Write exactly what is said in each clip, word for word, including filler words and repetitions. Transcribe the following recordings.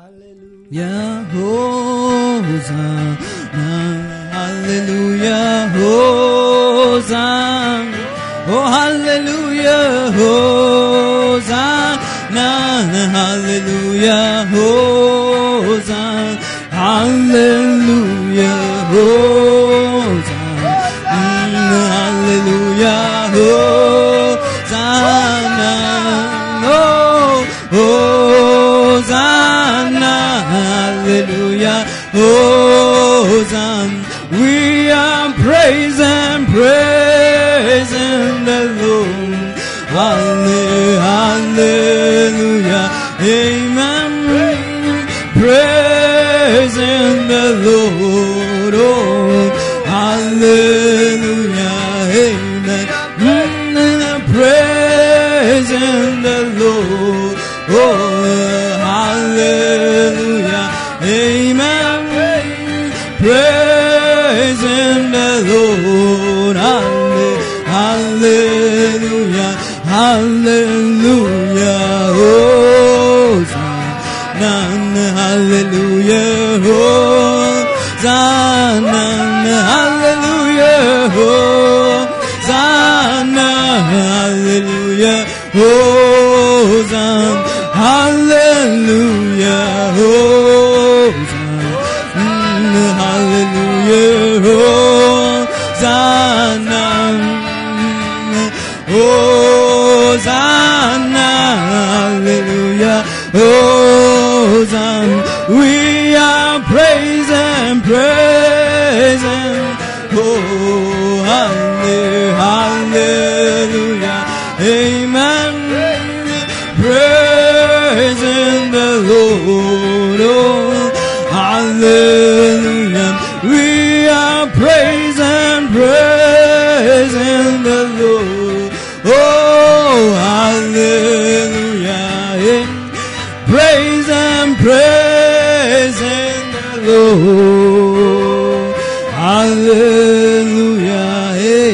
Hallelujah, Hosanna, hallelujah, Hosanna, oh hallelujah, Hosanna, hallelujah, Hosanna, hallelujah, Hosanna, hallelujah, Hosanna, oh, Hosanna, hallelujah, Hosanna. We are praising, praising the Lord. Hallelujah, amen. Praising the Lord. Oh, hallelujah, amen. Praising the Lord. Oh, hallelujah, amen. Praising the Lord. Hallelujah, hallelujah. Hosanna, hallelujah. Hosanna, hallelujah. Hosanna, hallelujah. Hosanna, hallelujah. Hosanna, hallelujah. Hosanna, Hosanna, hallelujah. Hosanna. We are praising, praising. Oh, hallelujah, amen. Praising the Lord. Oh, hallelujah. We are praising, praising the Lord. Oh, hallelujah. Praise and praising the Lord. Hallelujah.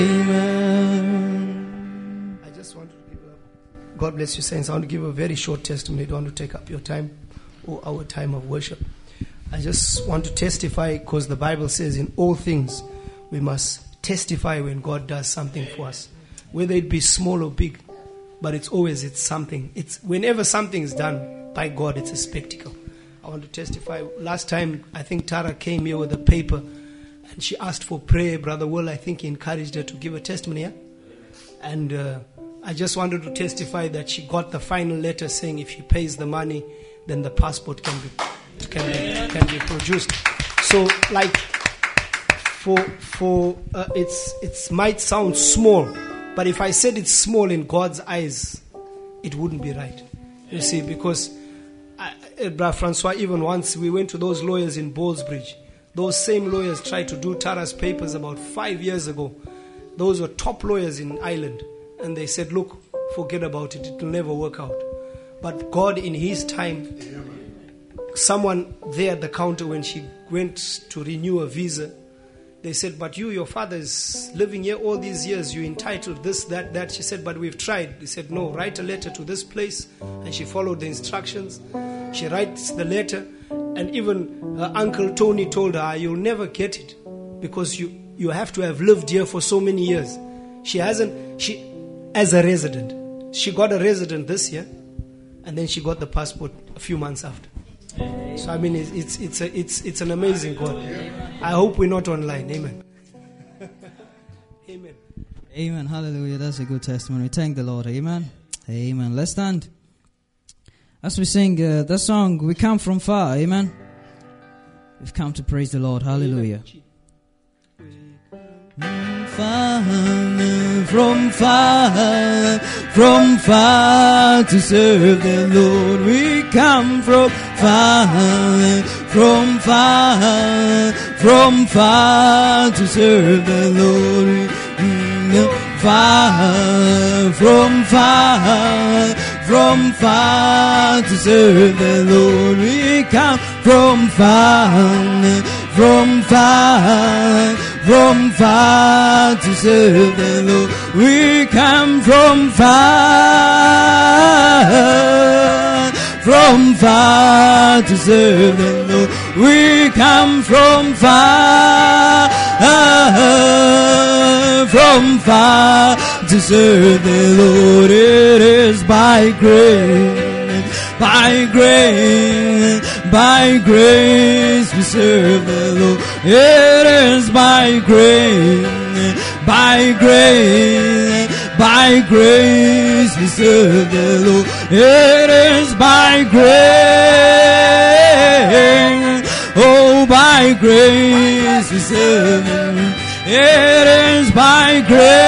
Amen. I just want to give a, God bless you, saints. I want to give a very short testimony. I don't want to take up your time or our time of worship. I just want to testify because the Bible says in all things we must testify when God does something for us, whether it be small or big, but it's always it's something. It's whenever something is done by God, it's a spectacle. I want to testify. Last time I think Tara came here with a paper and she asked for prayer. Brother Will, I think he encouraged her to give a testimony, yeah? And uh, I just wanted to testify that she got the final letter saying if she pays the money, then the passport can be can be, can be produced. So, like, for for uh, it's it's might sound small, but if I said it's small in God's eyes, it wouldn't be right. You see, because I, uh, Brother Francois, even once we went to those lawyers in Ballsbridge. Those same lawyers tried to do Tara's papers about five years ago. Those were top lawyers in Ireland, and they said, "Look, forget about it; it will never work out." But God, in His time, someone there at the counter, when she went to renew a visa, they said, "But you, your father is living here all these years. You're entitled this, that, that." She said, "But we've tried." He said, "No, write a letter to this place." And she followed the instructions. She writes the letter, and even her uncle Tony told her, "You'll never get it because you, you have to have lived here for so many years." She hasn't, she, as a resident, she got a resident this year, and then she got the passport a few months after. So I mean, it's it's it's, a, it's it's an amazing God. I hope we're not online. Amen. Amen. Amen. Hallelujah. That's a good testimony. Thank the Lord. Amen. Amen. Let's stand. As we sing uh, the song, we come from far. Amen. We've come to praise the Lord. Hallelujah. Far, from far, from far to serve the Lord. We come from far, from far, from far to serve the Lord. Far, from far, from far to serve the Lord. We come from far, from far, from far to serve the Lord. We come from far, from far to serve the Lord. We come from far, from far to serve the Lord. It is by grace, by grace, by grace we serve the Lord. It is by grace, by grace, by grace we serve the Lord. It is by grace, oh by grace we serve the Lord. It is by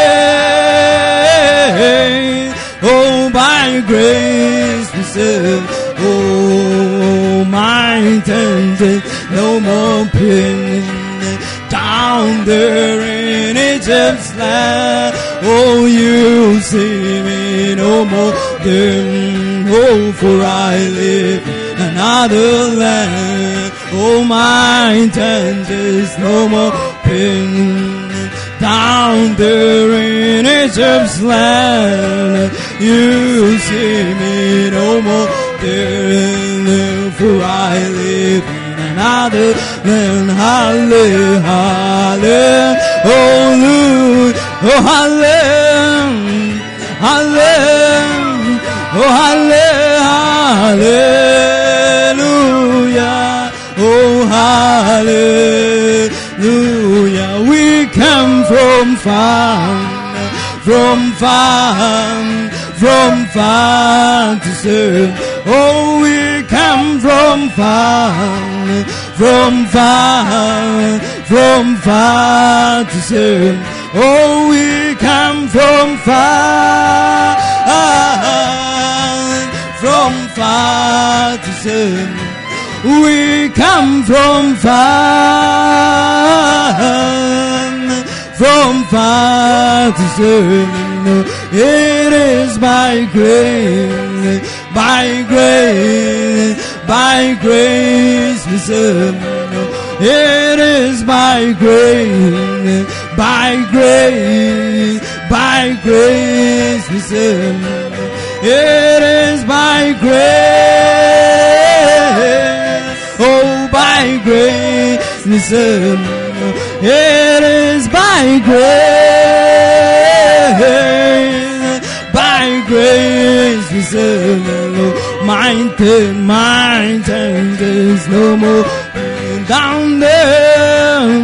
grace, oh by grace we serve. Oh my intended, no more pain down there in Egypt's land. Oh, you see me no more then. Oh, for I live in another land. Oh, my intent is no more pain down there in Egypt's land. You see me no more there, for I live in another land. Hallelujah, hallelujah, oh hallelujah, hallelujah, oh hallelujah, oh hallelujah. We come from far, from far, from far to serve. Oh, we come from far, from far, from far to serve. Oh, we come from far, from far to serve. We come from far, from far to serve. It is by grace, by grace, by grace we serve. It is by grace, by grace, by grace we serve. It is by grace, oh by grace we serve. It is by grace, by grace we serve the Lord. My intent, my intent is no more down there.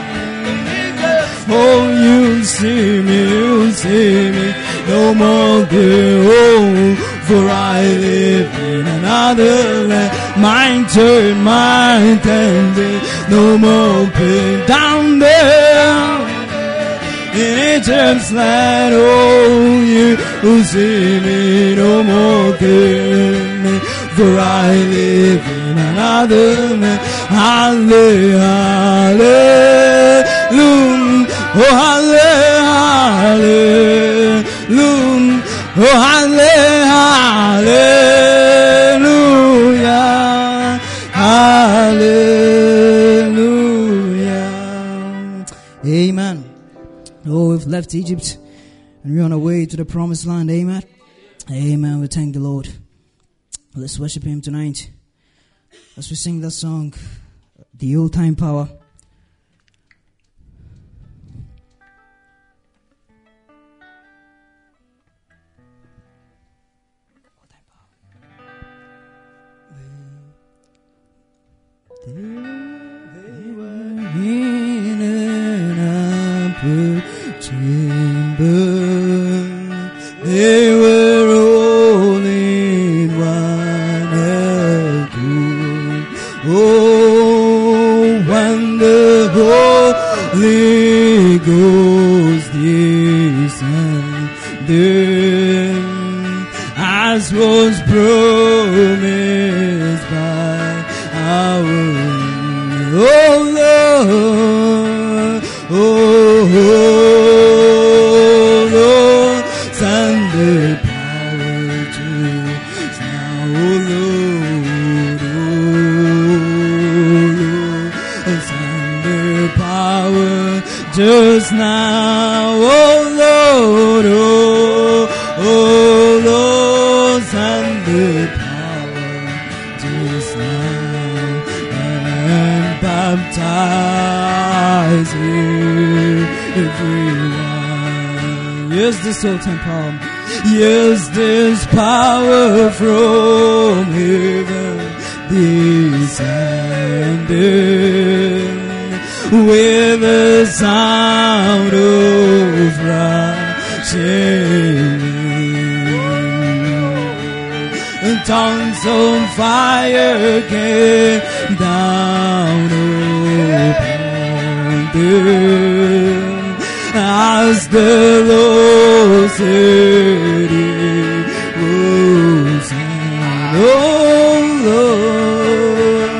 Oh, you see me, you see me no more there. Oh, for I live in another land. My turn, my tender, no more pain down there in Egypt's land. Oh, you who see me no more pain, for I live in another land. Hallelujah, hallelujah, oh hallelujah, oh hallelujah, hallelujah. Amen. Oh, we've left Egypt and we're on our way to the promised land. Amen. Amen. We thank the Lord. Let's worship Him tonight as we sing that song, The Old Time Power. They were in an upper chamber. They were all in one accord. Oh, when the Holy Ghost descended, as was promised by our oh Lord, oh, oh Lord, send the power just now, oh Lord, oh Lord, send the power just now, oh Lord, oh, oh Lord, send the power just now, and baptize everyone. Yes, this whole temple. Yes, there's power from heaven descending with the sound of rushing wind. Tongues on fire came down upon them as the Lord said it was. Oh Lord,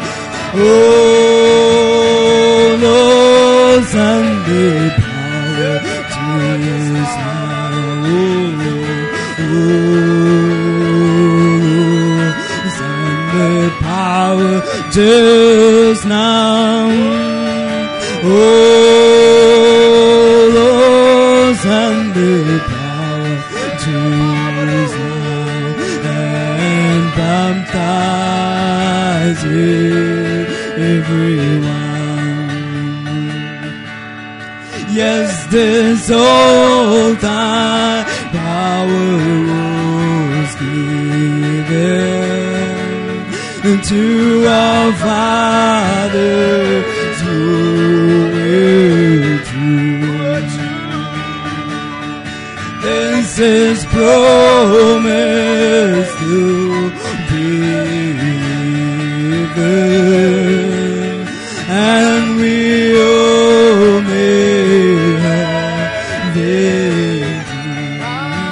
oh Lord, send the power to us now. Oh Lord, send the power just now. Oh Lord, send the power to us now and baptize everyone. Yes, this old time power was given to our fathers who were true. This is promise to be given, and we all may have victory.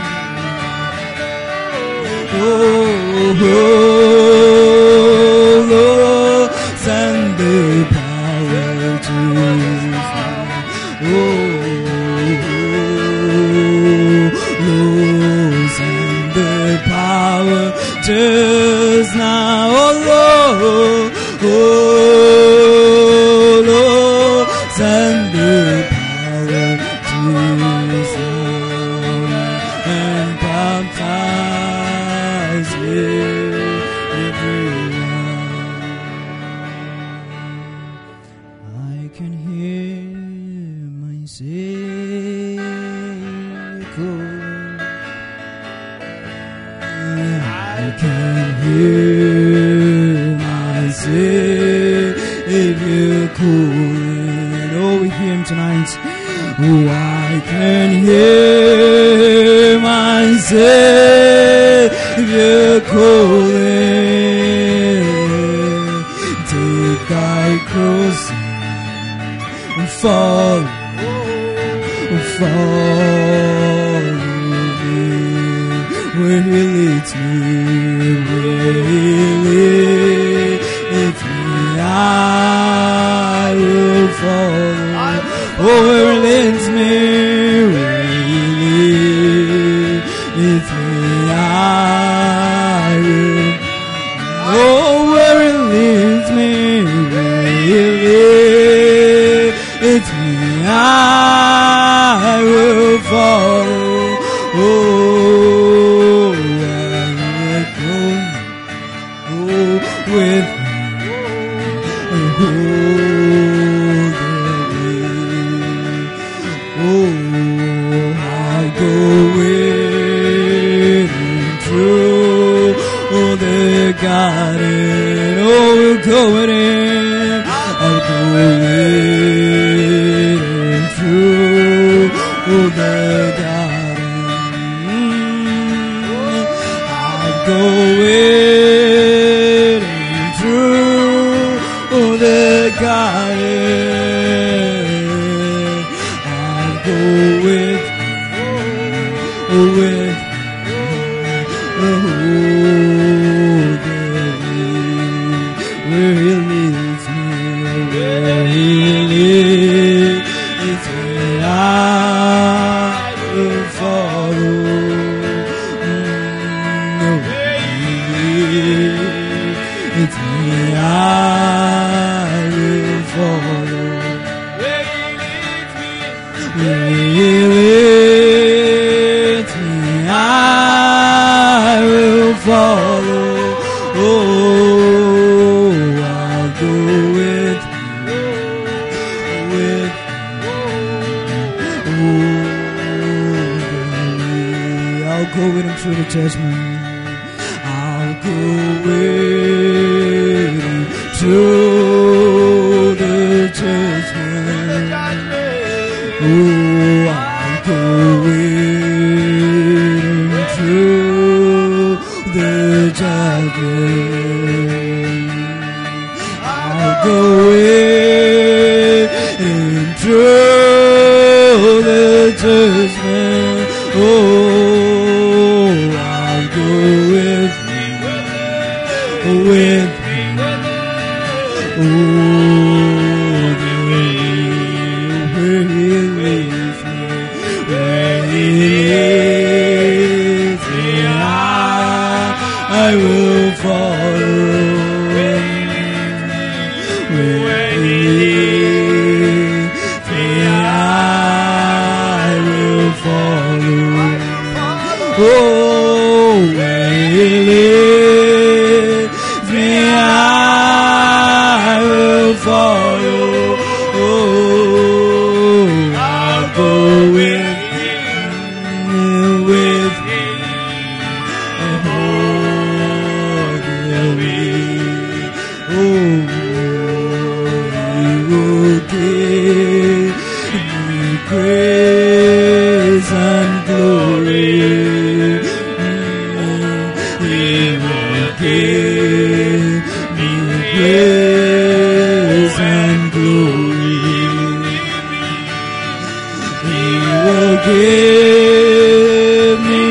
Oh, oh, Lord, send the power to us. Oh, Lord, send the power just now. Oh Lord, oh Lord, send the power just now and baptize everyone. I can hear my Savior call. I can hear my Savior calling. Oh, we hear him tonight. Oh, I can hear my Savior calling. Take thy cross and follow, follow me. Where he leads me, where he leads me, I will follow. Oh, where he leads me, where he leads me, I will. Oh, where he leads me, where he leads me, I will follow. Oh, with me, and hold the way. Oh, I go in through the garden. Oh, we'll go in. I'll go in through the garden. I'll go in. I'll go with you, with you, where he leads me, where he leads me, I will follow. Where he leads me, I will follow. Where he leads me, where he leads me, I will follow. Oh. through the judgment. I'll go with through the judgment. Oh, I'll go with through the judgment. I'll go with through the judgment. Oh, I'll go with me, with me. Oh, the way, with me, where He leads me, I, I will follow. Where He leads me, I will follow. Oh, where He leads me, I will follow. Oh, I'll go with Him, with Him, and hold the way. Oh, He will give me grace and glory. He will give me grace and glory. He will give me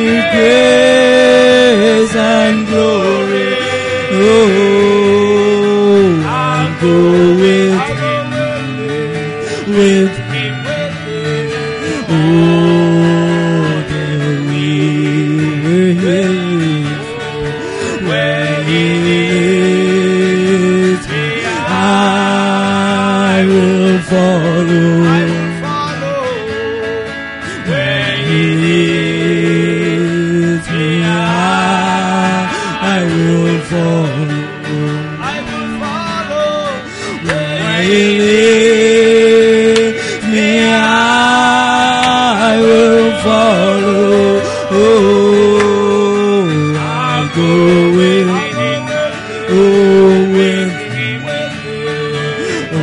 grace and glory. Oh, I'll go with Him, with Him. Oh, the way where He leads me, I will follow. Where He leads me, I, I will follow. Where He leads me, I will follow. Oh, I'll go with Him. Oh, with Him. Oh,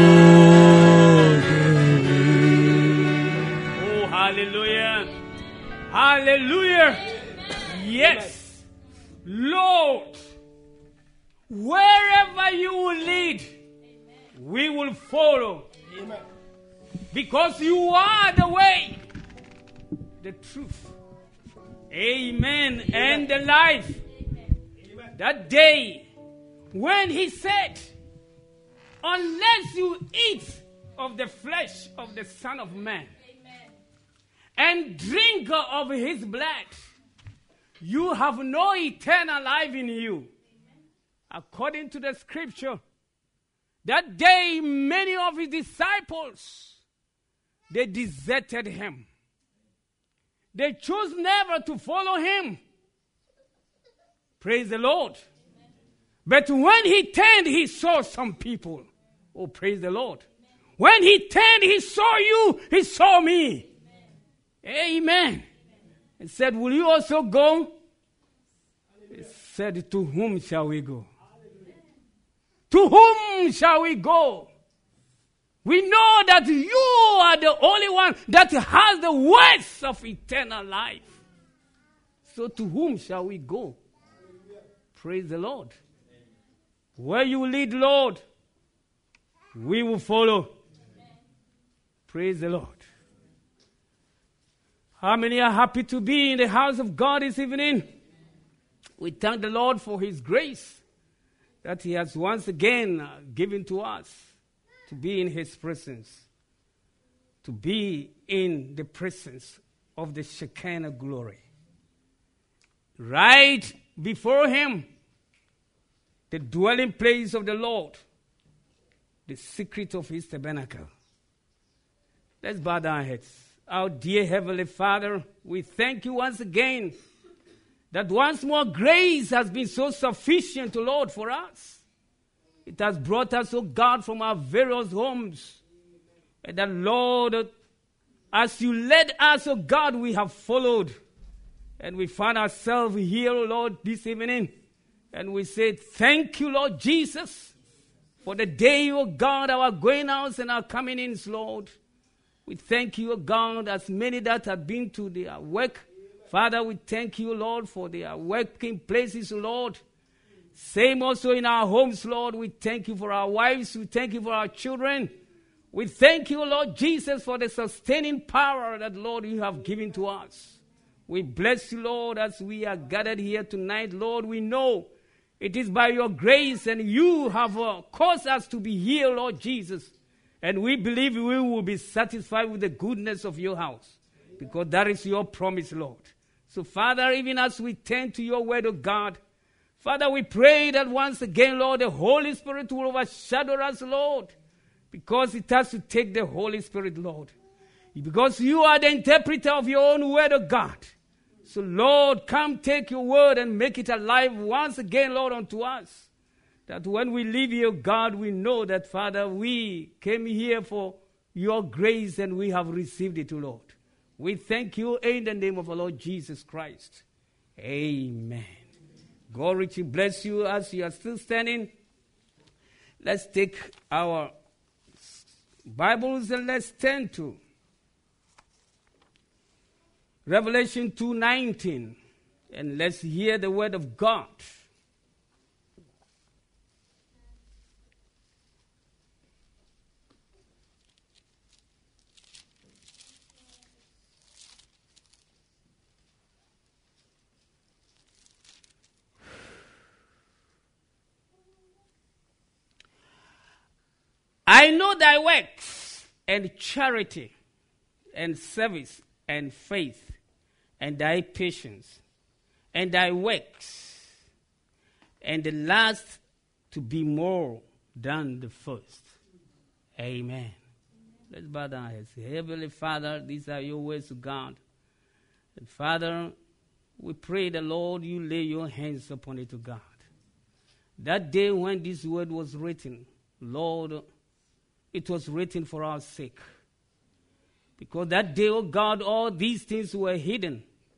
the way. Oh, hallelujah. Hallelujah. Yes. Lord, wherever you will lead, we will follow. Because you are the way, the truth, amen, and the life. That day when He said, unless you eat of the flesh of the Son of Man and drink of His blood, you have no eternal life in you. According to the scripture, that day many of His disciples, they deserted Him. They chose never to follow Him. Praise the Lord. But when He turned, He saw some people. Oh, praise the Lord. When He turned, He saw you. He saw me. Amen. He said, will you also go? He said, to whom shall we go? To whom shall we go? We know that you are the only one that has the words of eternal life. So to whom shall we go? Praise the Lord. Where you lead, Lord, we will follow. Praise the Lord. How many are happy to be in the house of God this evening? We thank the Lord for His grace that He has once again uh, given to us to be in His presence, to be in the presence of the Shekinah glory. Right before Him, the dwelling place of the Lord, the secret of His tabernacle. Let's bow down our heads. Our dear Heavenly Father, we thank You once again that once more grace has been so sufficient, Lord, for us. It has brought us, oh God, from our various homes. And that, Lord, as You led us, oh God, we have followed. And we find ourselves here, Lord, this evening. And we say, thank you, Lord Jesus, for the day, O God, our going outs and our coming ins, Lord. We thank you, O God, as many that have been to their work. Father, we thank you, Lord, for their working places, Lord. Same also in our homes, Lord. We thank you for our wives. We thank you for our children. We thank you, Lord Jesus, for the sustaining power that, Lord, you have given to us. We bless you, Lord, as we are gathered here tonight. Lord, we know it is by your grace and you have uh, caused us to be here, Lord Jesus. And we believe we will be satisfied with the goodness of your house, because that is your promise, Lord. So, Father, even as we turn to your word of God, Father, we pray that once again, Lord, the Holy Spirit will overshadow us, Lord, because it has to take the Holy Spirit, Lord. Because you are the interpreter of your own word of God. So, Lord, come take your word and make it alive once again, Lord, unto us. That when we leave here, God, we know that, Father, we came here for your grace and we have received it, Lord. We thank you in the name of our Lord Jesus Christ. Amen. God richly bless you as you are still standing. Let's take our Bibles and let's turn to Revelation two nineteen, and let's hear the word of God. I know thy works and charity and service and faith and thy patience and thy works, and the last to be more than the first. Amen. Let's bow down our heads. Heavenly Father, these are your words to God. And Father, we pray the Lord, you lay your hands upon it to God. That day when this word was written, Lord, it was written for our sake. Because that day, oh God, all these things were hidden.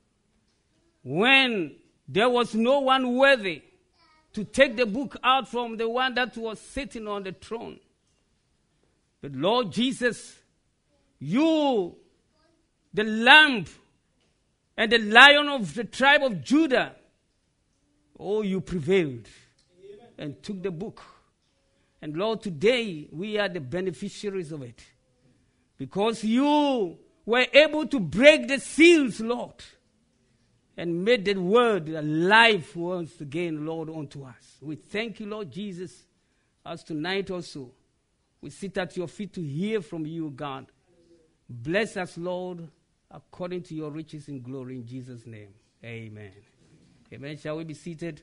When there was no one worthy to take the book out from the one that was sitting on the throne. But Lord Jesus, you, the Lamb and the Lion of the tribe of Judah, oh, you prevailed and took the book. And Lord, today we are the beneficiaries of it. Because you were able to break the seals, Lord, and made the word alive once again, Lord, unto us. We thank you, Lord Jesus, as tonight also we sit at your feet to hear from you, God. Bless us, Lord, according to your riches in glory, in Jesus' name. Amen. Amen. Shall we be seated?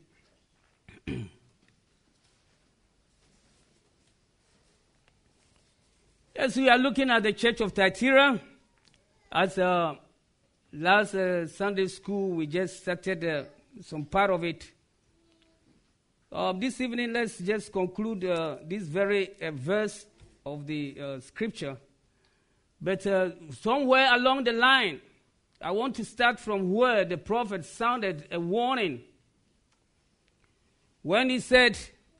Yes, we are looking at the church of Thyatira. As uh, last uh, Sunday school, we just started uh, some part of it. Uh, this evening, let's just conclude uh, this very uh, verse of the uh, scripture. But uh, somewhere along the line, I want to start from where the prophet sounded a warning. When he said,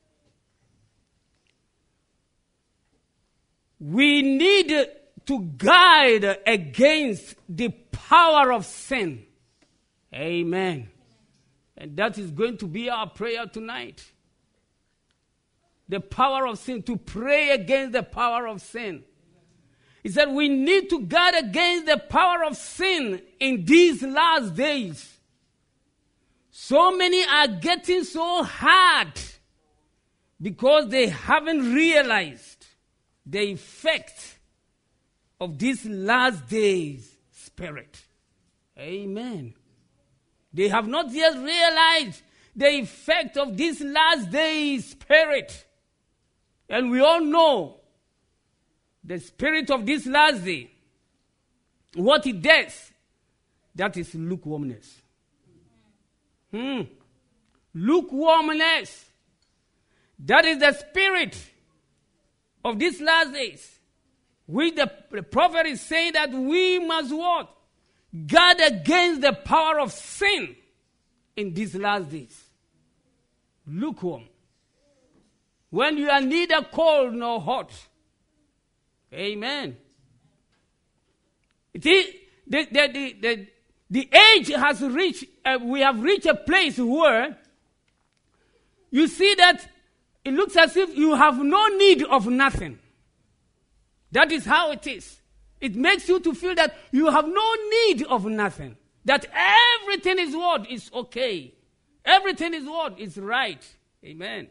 we need to guard against the power of sin. Amen. And that is going to be our prayer tonight. The power of sin, to pray against the power of sin. He said we need to guard against the power of sin in these last days. So many are getting so hard because they haven't realized the effect of this last days spirit. Amen. They have not yet realized the effect of this last days spirit. And we all know the spirit of this last day, what it does, that is lukewarmness. Hmm. Lukewarmness. That is the spirit of these last days. Which the, the prophet is saying that we must what? guard against the power of sin in these last days. Lukewarm. When you are neither cold nor hot. Amen. It is, the, the, the, the, the age has reached, uh, we have reached a place where you see that it looks as if you have no need of nothing. That is how it is. It makes you to feel that you have no need of nothing. That everything is what is okay. Everything is what is right. Amen.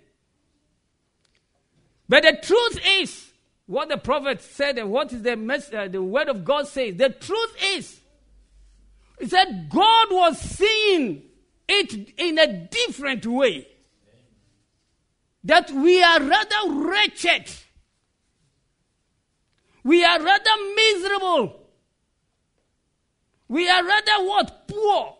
But the truth is, what the prophet said and what is the, mess, uh, the word of God says, the truth is, he said God was seeing it in a different way. That we are rather wretched. We are rather miserable. We are rather what? Poor,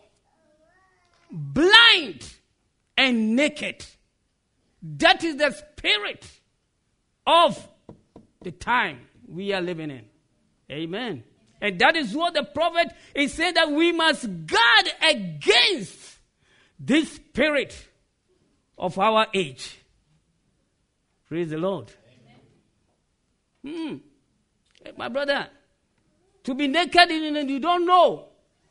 blind, and naked. That is the spirit of the time we are living in. Amen. And that is what the prophet is saying, that we must guard against this spirit of our age. Praise the Lord. Hmm. Hey, my brother, to be naked and you don't know.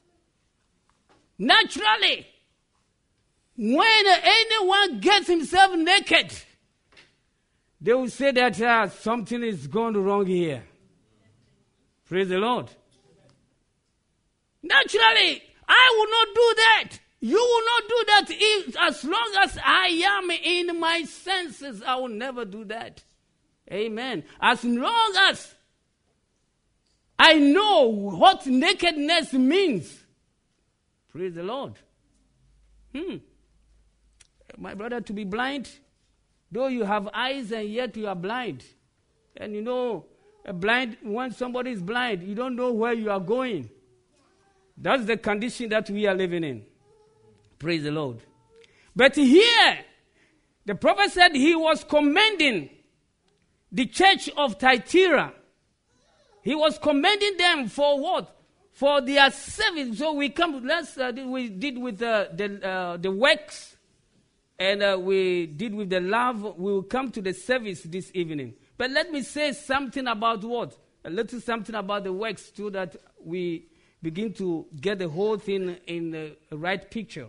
Naturally, when anyone gets himself naked, they will say that uh, something is going wrong here. Praise the Lord. Naturally, I will not do that. You will not do that. If, as long as I am in my senses, I will never do that. Amen. As long as I know what nakedness means. Praise the Lord. Hmm. My brother, to be blind, though you have eyes and yet you are blind. And you know, a blind, when somebody is blind, you don't know where you are going. That's the condition that we are living in. Praise the Lord. But here, the prophet said he was commending the church of Thyatira. He was commending them for what? For their service. So we come, let's, uh, we did with uh, the, uh, the works, and uh, we did with the love. We will come to the service this evening. But let me say something about what? A little something about the works so that we begin to get the whole thing in the right picture.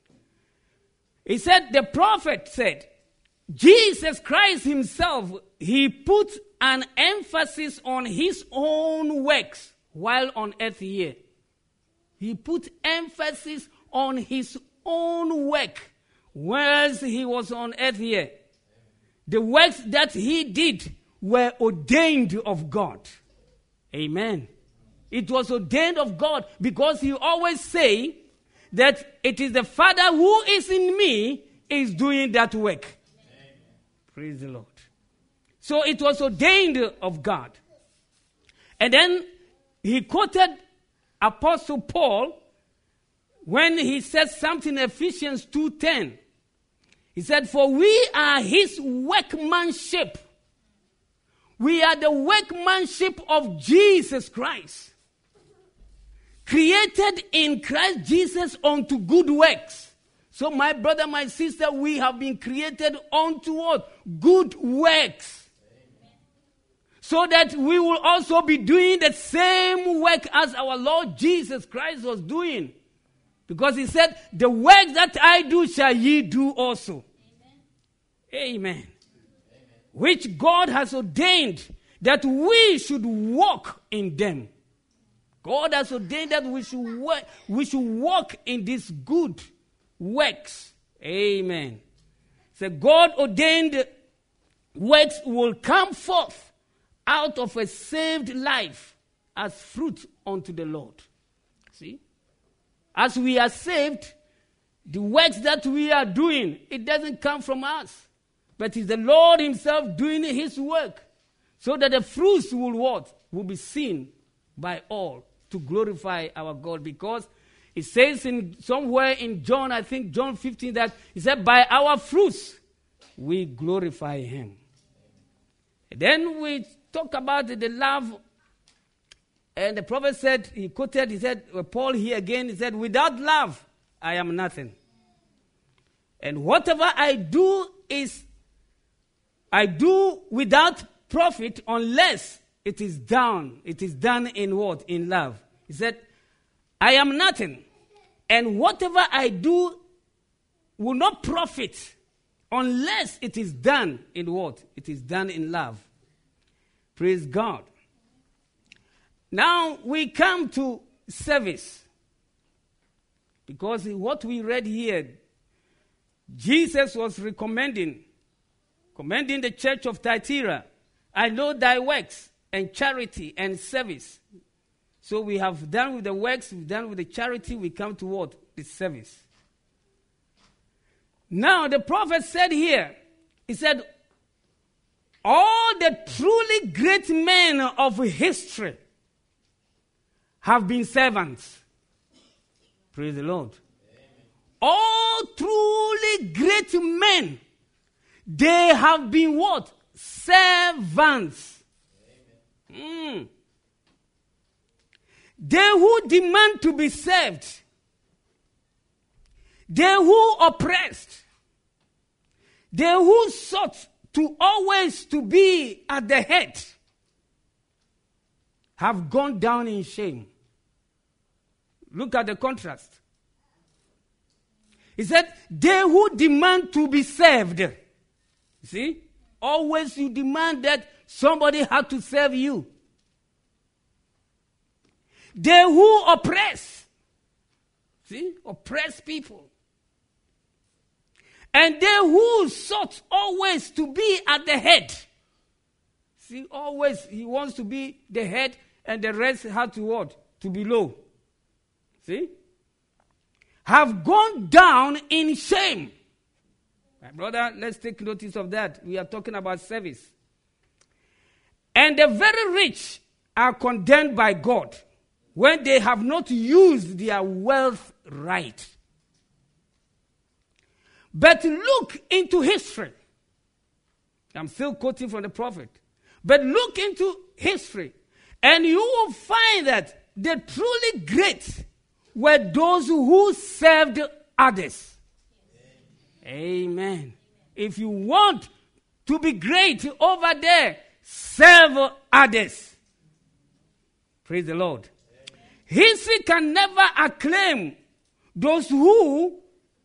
He said, the prophet said, Jesus Christ himself, he put an emphasis on his own works while on earth here. He put emphasis on his own work whilst he was on earth here. The works that he did were ordained of God. Amen. It was ordained of God because he always say that it is the Father who is in me is doing that work. Amen. Praise the Lord. So it was ordained of God. And then he quoted Apostle Paul when he said something in Ephesians two ten. He said, for we are his workmanship. We are the workmanship of Jesus Christ. Created in Christ Jesus unto good works. So my brother, my sister, we have been created unto what? Good works. Amen. So that we will also be doing the same work as our Lord Jesus Christ was doing. Because he said, the work that I do shall ye do also. Amen. Amen. Amen. Which God has ordained that we should walk in them. God has ordained that we should work, we should walk in these good works. Amen. So God ordained works will come forth out of a saved life as fruit unto the Lord. See? As we are saved, the works that we are doing, it doesn't come from us. But it's the Lord himself doing his work. So that the fruits will what? Will be seen by all to glorify our God. Because it says in somewhere in John, I think John fifteen, that he said, by our fruits we glorify him. And then we talk about the love And the prophet said, he quoted, he said, uh, Paul here again, he said, without love, I am nothing. And whatever I do is, I do without profit unless it is done. It is done in what? In love. He said, I am nothing. And whatever I do will not profit unless it is done in what? It is done in love. Praise God. Now we come to service. Because what we read here, Jesus was recommending, commending the church of Thyatira. I know thy works and charity and service. So we have done with the works, we've done with the charity, we come to what? The service. Now the prophet said here, he said, all the truly great men of history have been servants. Praise the Lord. Amen. All truly great men, they have been what? Servants. Mm. They who demand to be served. They who oppressed. They who sought to always to be at the head have gone down in shame. Look at the contrast. He said, they who demand to be served. See? Always you demand that somebody had to serve you. They who oppress. See? Oppress people. And they who sought always to be at the head. See, always he wants to be the head and the rest have to what? To be low. See? Have gone down in shame. My brother, let's take notice of that. We are talking about service. And the very rich are condemned by God when they have not used their wealth right. But look into history. I'm still quoting from the prophet. But look into history, and you will find that the truly great were those who served others. Amen. Amen. If you want to be great over there, serve others. Praise the Lord. Amen. History can never acclaim those who,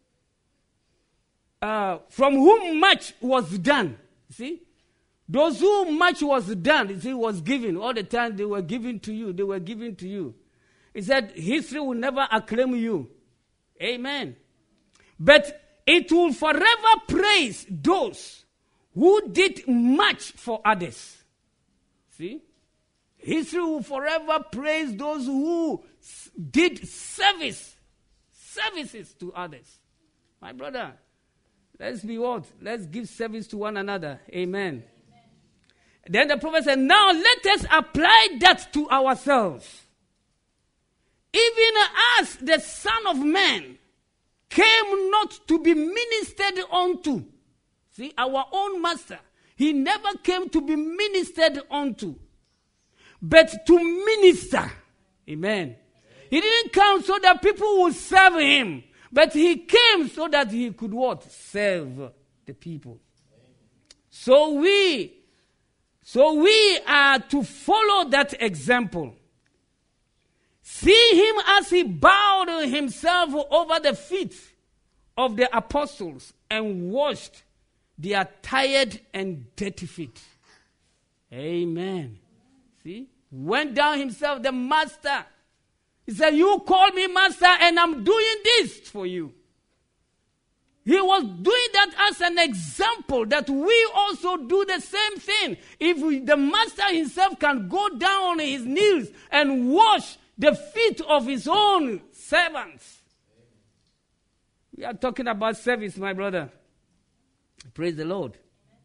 uh, from whom much was done. See? Those who much was done, you see, was given. All the time they were given to you. They were given to you. He said, history will never acclaim you. Amen. But it will forever praise those who did much for others. See? History will forever praise those who s- did service. Services to others. My brother, let's be what? Let's give service to one another. Amen. Then the prophet said, now let us apply that to ourselves. Even as the Son of Man came not to be ministered unto. See, our own master, he never came to be ministered unto, but to minister. Amen. He didn't come so that people would serve him, but he came so that he could what? Serve the people. So we So we are to follow that example. See him as he bowed himself over the feet of the apostles and washed their tired and dirty feet. Amen. See? Went down himself, the master. He said, you call me master and I'm doing this for you. He was doing that as an example that we also do the same thing. If we, the master himself can go down on his knees and wash the feet of his own servants. We are talking about service, my brother. Praise the Lord.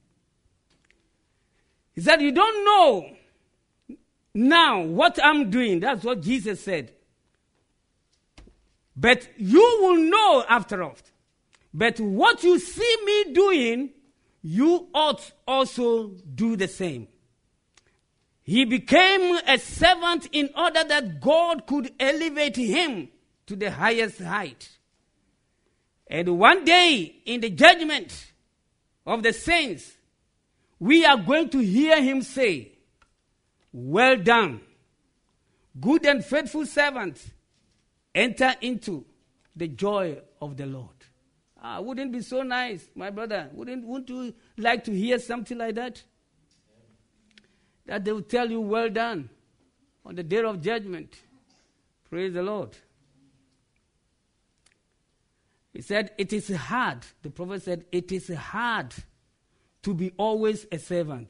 He said, you don't know now what I'm doing. That's what Jesus said. But you will know after all. But what you see me doing, you ought also do the same. He became a servant in order that God could elevate him to the highest height. And one day, in the judgment of the saints, we are going to hear him say, "Well done, good and faithful servant, enter into the joy of the Lord." Ah, wouldn't it be so nice, my brother? Wouldn't, wouldn't you like to hear something like that? That they will tell you, "Well done," on the day of judgment. Praise the Lord. He said, it is hard. The prophet said, it is hard to be always a servant.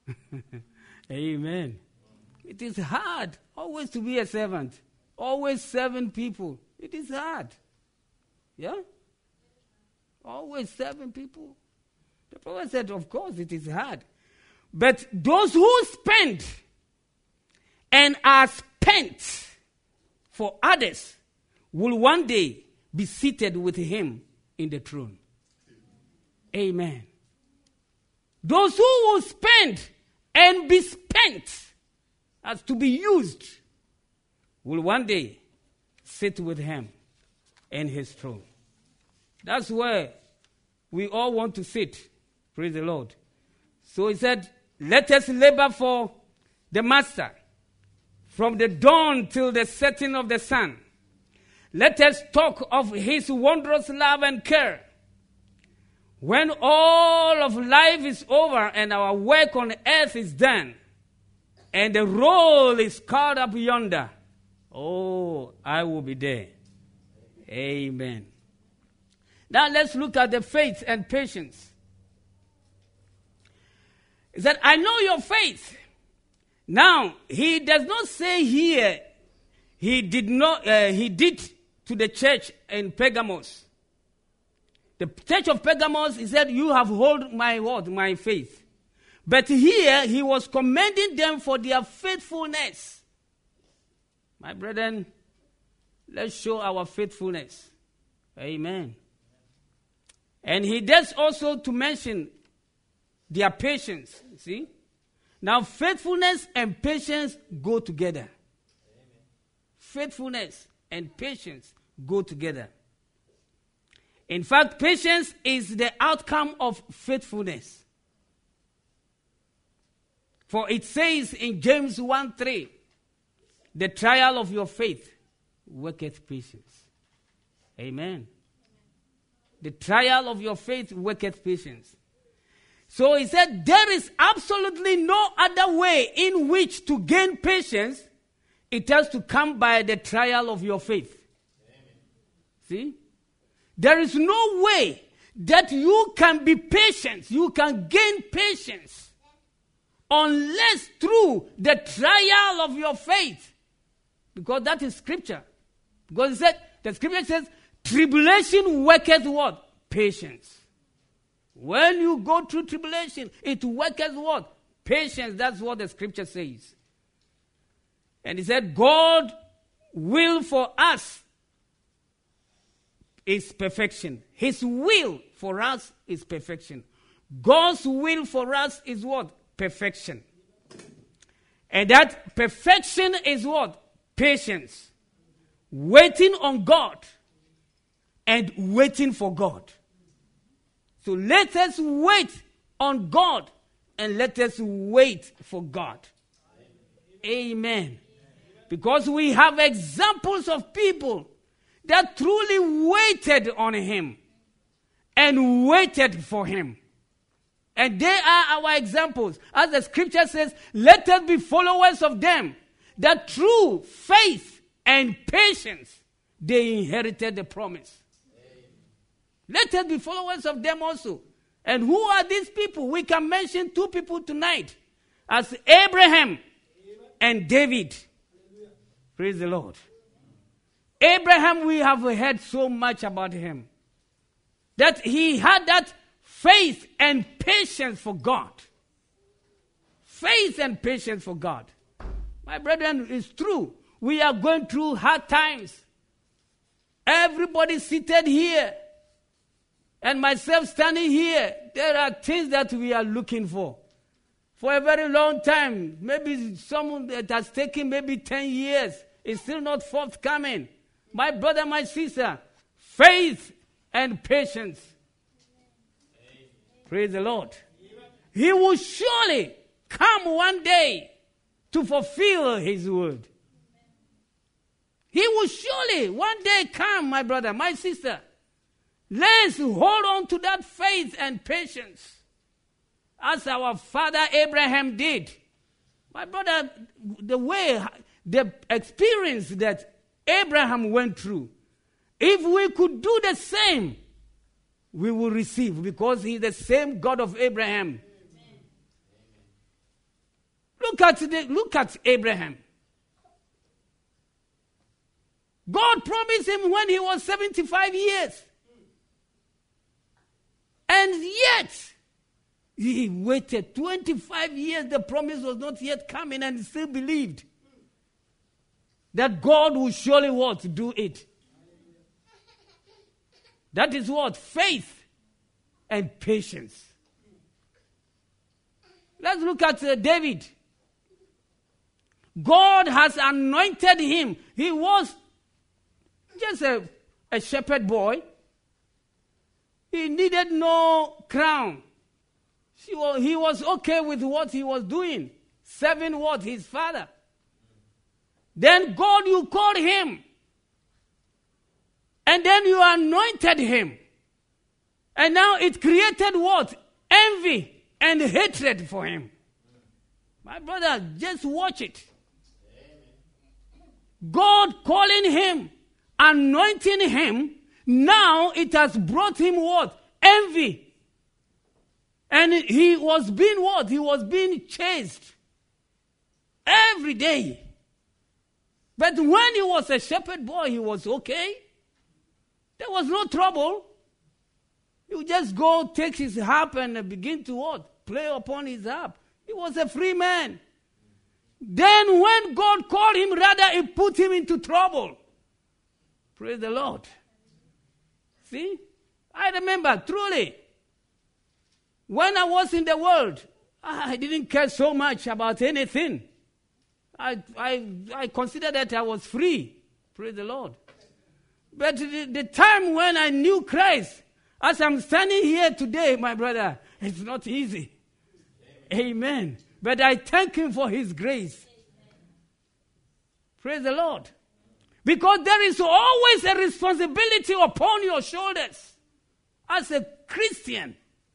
Amen. It is hard always to be a servant. Always serving people. It is hard. Yeah? Always serving people. The prophet said, of course, it is hard. But those who spend and are spent for others will one day be seated with him in the throne. Amen. Those who will spend and be spent as to be used will one day sit with him in his throne. That's where we all want to sit. Praise the Lord. So he said, let us labor for the master from the dawn till the setting of the sun. Let us talk of his wondrous love and care. When all of life is over and our work on earth is done, and the roll is called up yonder, oh, I will be there. Amen. Now let's look at the faith and patience. He said, I know your faith. Now, he does not say here, he did not, uh, he did to the church in Pergamos. The church of Pergamos, he said, you have held my word, my faith. But here, he was commending them for their faithfulness. My brethren, let's show our faithfulness. Amen. And he does also to mention their patience. See? Now, faithfulness and patience go together. Amen. Faithfulness and patience go together. In fact, patience is the outcome of faithfulness. For it says in James one three, the trial of your faith worketh patience. Amen. The trial of your faith worketh patience. So he said, there is absolutely no other way in which to gain patience. It has to come by the trial of your faith. Amen. See? There is no way that you can be patient, you can gain patience, unless through the trial of your faith. Because that is scripture. Because it said, the scripture says, tribulation worketh what? Patience. When you go through tribulation, it worketh what? Patience. That's what the scripture says. And he said, God will for us is perfection. His will for us is perfection. God's will for us is what? Perfection. And that perfection is what? Patience. Waiting on God and waiting for God. So let us wait on God and let us wait for God. Amen. Because we have examples of people that truly waited on him and waited for him. And they are our examples. As the scripture says, let us be followers of them, that through faith and patience they inherited the promise. Let us be followers of them also. And who are these people? We can mention two people tonight, as Abraham and David. Praise the Lord. Abraham, we have heard so much about him, that he had that faith and patience for God. Faith and patience for God. My brethren, it's true. We are going through hard times. Everybody seated here, and myself standing here, there are things that we are looking for. for a very long time. Maybe someone that has taken maybe ten years is still not forthcoming. My brother, my sister, faith and patience. Amen. Praise the Lord. Amen. He will surely come one day to fulfill his word. He will surely one day come, my brother, my sister. Let's hold on to that faith and patience as our father Abraham did. My brother, the way, the experience that Abraham went through, if we could do the same, we will receive, because he's the same God of Abraham. Amen. Look at the, look at Abraham. God promised him when he was seventy-five years. And yet, he waited twenty-five years. The promise was not yet coming, and he still believed that God will surely what? Do it. That is what? Faith and patience. Let's look at uh, David. God has anointed him. He was just a, a shepherd boy. He needed no crown. He was, he was okay with what he was doing. Serving what? His father. Then God, you called him. And then you anointed him. And now it created what? Envy and hatred for him. My brother, just watch it. God calling him, anointing him, now it has brought him what? Envy. And he was being what? He was being chased every day. But when he was a shepherd boy, he was okay. There was no trouble. He would just go take his harp and begin to what? Play upon his harp. He was a free man. Then when God called him, rather it put him into trouble. Praise the Lord. See? I remember truly, when I was in the world, I didn't care so much about anything. I, I, I considered that I was free. Praise the Lord. But the, the time when I knew Christ, as I'm standing here today, my brother, it's not easy. Amen. Amen. But I thank him for his grace. Amen. Praise the Lord. Because there is always a responsibility upon your shoulders as a Christian.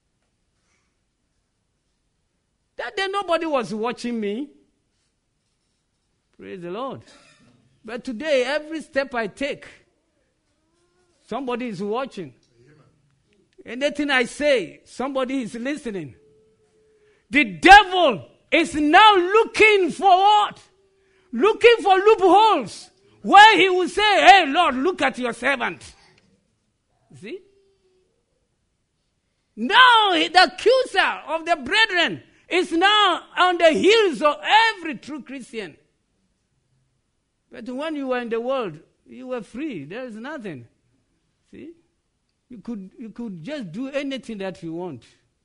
That day nobody was watching me. Praise the Lord. But today, every step I take, somebody is watching. Anything I say, somebody is listening. The devil is now looking for what? Looking for loopholes where he will say, hey, Lord, look at your servant. See? Now the accuser of the brethren is now on the heels of every true Christian. But when you were in the world, you were free. There is nothing. See? You could, you could just do anything that you want.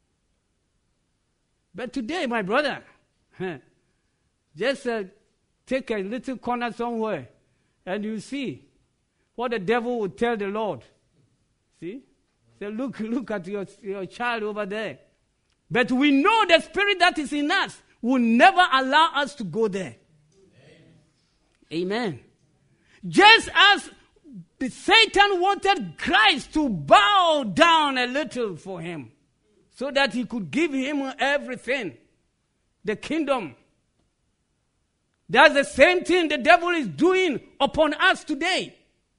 But today, my brother, just uh, take a little corner somewhere and you see what the devil would tell the Lord. See? Say, look, look at your, your child over there. But we know the spirit that is in us will never allow us to go there. Amen. Amen. Just as the Satan wanted Christ to bow down a little for him so that he could give him everything, the kingdom. That's the same thing the devil is doing upon us today.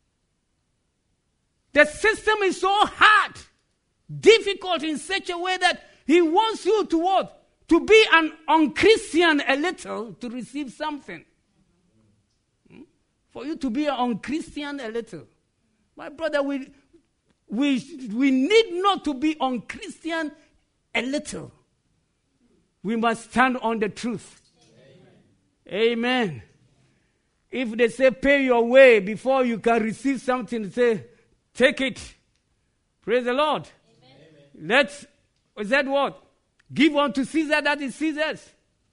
The system is so hard, difficult in such a way that he wants you to what? To be an unchristian a little to receive something. Hmm? For you to be an unchristian a little. My brother, we, we, we need not to be unchristian a little. We must stand on the truth. Amen. Amen. If they say pay your way before you can receive something, say take it. Praise the Lord. Amen. Let's, is that what? Give unto Caesar that is Caesar's.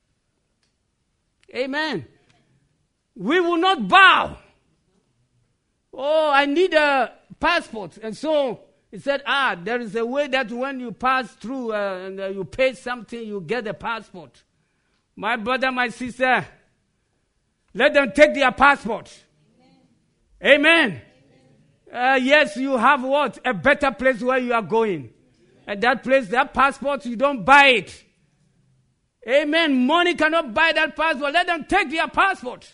Amen. We will not bow. Oh, I need a passport. And so he said, ah, there is a way that when you pass through uh, and uh, you pay something, you get a passport. My brother, my sister, let them take their passport. Amen. Amen. Uh, yes, you have what? A better place where you are going. And that place, that passport, you don't buy it. Amen. Money cannot buy that passport. Let them take their passport.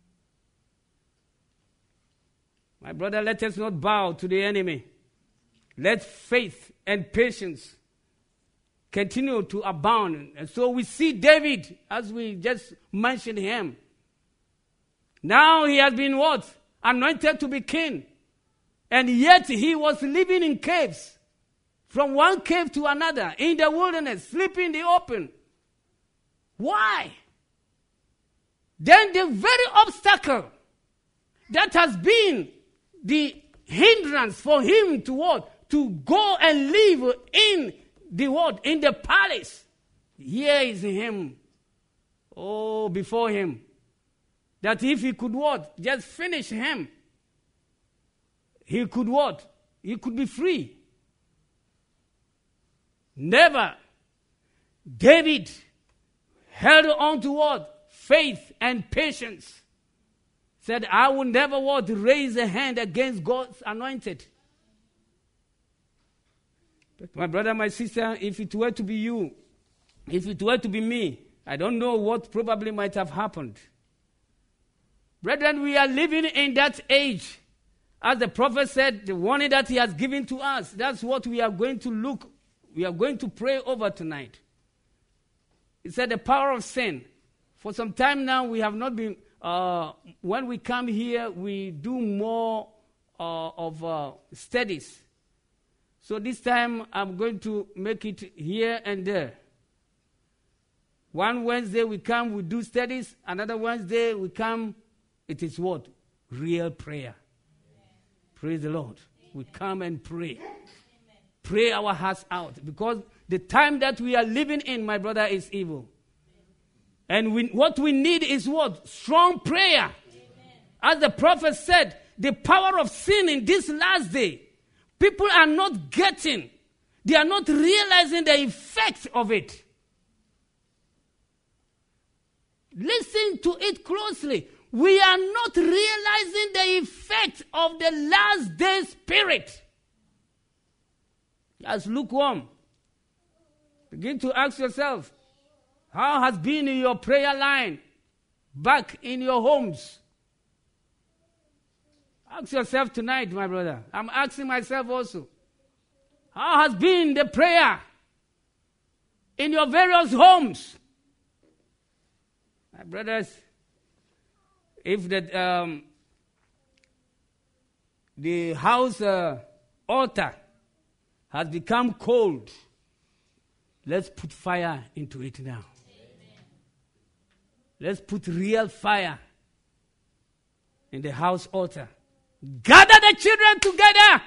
My brother, let us not bow to the enemy. Let faith and patience continue to abound. And so we see David, as we just mentioned him. Now he has been what? Anointed to be king. And yet he was living in caves. From one cave to another. In the wilderness. Sleeping in the open. Why? Then the very obstacle that has been the hindrance for him to what? To go and live in the what? In the palace. Here is him. Oh, before him. That if he could what? Just finish him. He could what? He could be free. Never. David held on to what? Faith and patience. Said, I will never what? Raise a hand against God's anointed. But my brother, my sister, if it were to be you, if it were to be me, I don't know what probably might have happened. Brethren, we are living in that age. As the prophet said, the warning that he has given to us, that's what we are going to look, we are going to pray over tonight. He said the power of sin. For some time now, we have not been, uh, when we come here, we do more uh, of uh, studies. So this time, I'm going to make it here and there. One Wednesday we come, we do studies. Another Wednesday we come, it is what? Real prayer. Amen. Praise the Lord. Amen. We come and pray. Amen. Pray our hearts out. Because the time that we are living in, my brother, is evil. Amen. And we, what we need is what? Strong prayer. Amen. As the prophet said, the power of sin in this last day, people are not getting, they are not realizing the effects of it. Listen to it closely. We are not realizing the effect of the last day spirit. As lukewarm. Begin to ask yourself, how has been in your prayer line back in your homes? Ask yourself tonight, my brother. I'm asking myself also. How has been the prayer in your various homes? My brothers, if the, um, the house uh, altar has become cold, let's put fire into it now. Amen. Let's put real fire in the house altar. Gather the children together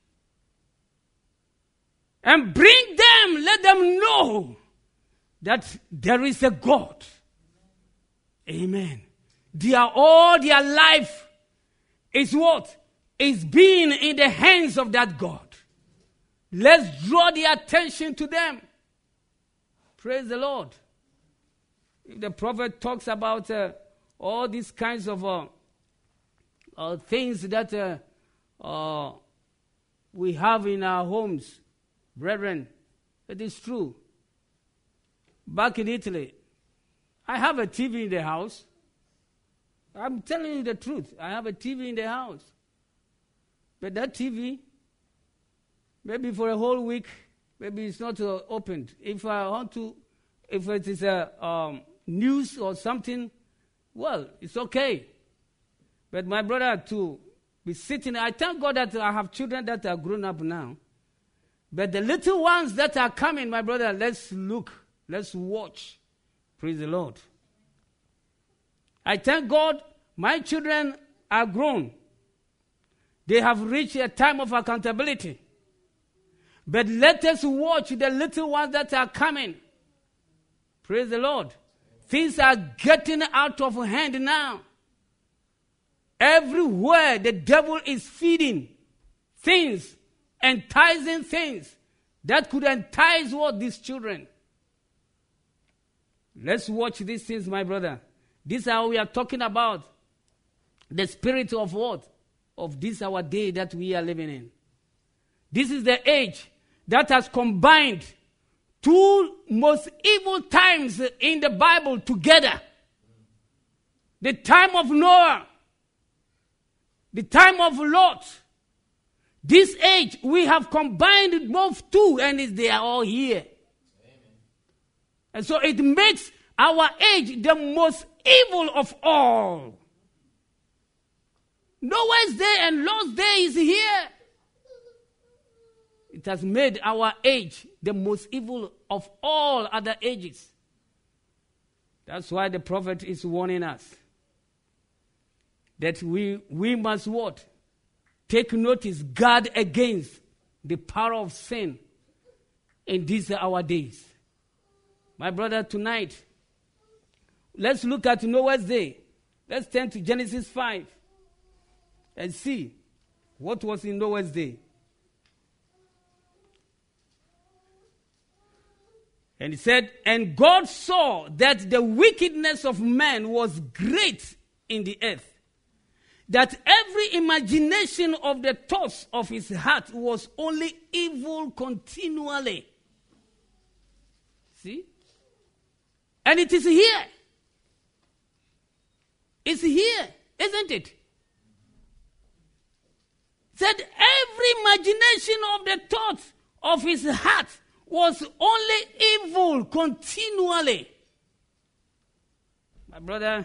and bring them, let them know that there is a God. Amen. They are all their life is what? Is being in the hands of that God. Let's draw the attention to them. Praise the Lord. If the prophet talks about uh, all these kinds of uh, uh, things that uh, uh, we have in our homes, brethren, it is true. Back in Italy, I have a T V in the house. I'm telling you the truth. I have a T V in the house. But that T V, maybe for a whole week, maybe it's not uh, opened. If I want to, if it is a um, news or something, well, it's okay. But my brother, to be sitting, I thank God that I have children that are grown up now. But the little ones that are coming, my brother, let's look, let's watch. Praise the Lord. I thank God my children are grown. They have reached a time of accountability. But let us watch the little ones that are coming. Praise the Lord. Things are getting out of hand now. Everywhere the devil is feeding things, enticing things that could entice what these children. Let's watch these things, my brother. This is how we are talking about the spirit of what? Of this our day that we are living in. This is the age that has combined two most evil times in the Bible together. The time of Noah, the time of Lot. This age, we have combined both two, and they are all here. Amen. And so it makes our age the most evil of all. Noah's day and Lot's day is here. It has made our age the most evil of all other ages. That's why the prophet is warning us that we, we must what? Take notice, guard against the power of sin in these our days. My brother, tonight, let's look at Noah's day. Let's turn to Genesis five and see what was in Noah's day. And he said, and God saw that the wickedness of man was great in the earth, that every imagination of the thoughts of his heart was only evil continually. See? And it is here. It's here, isn't it? Said every imagination of the thoughts of his heart was only evil continually. My brother,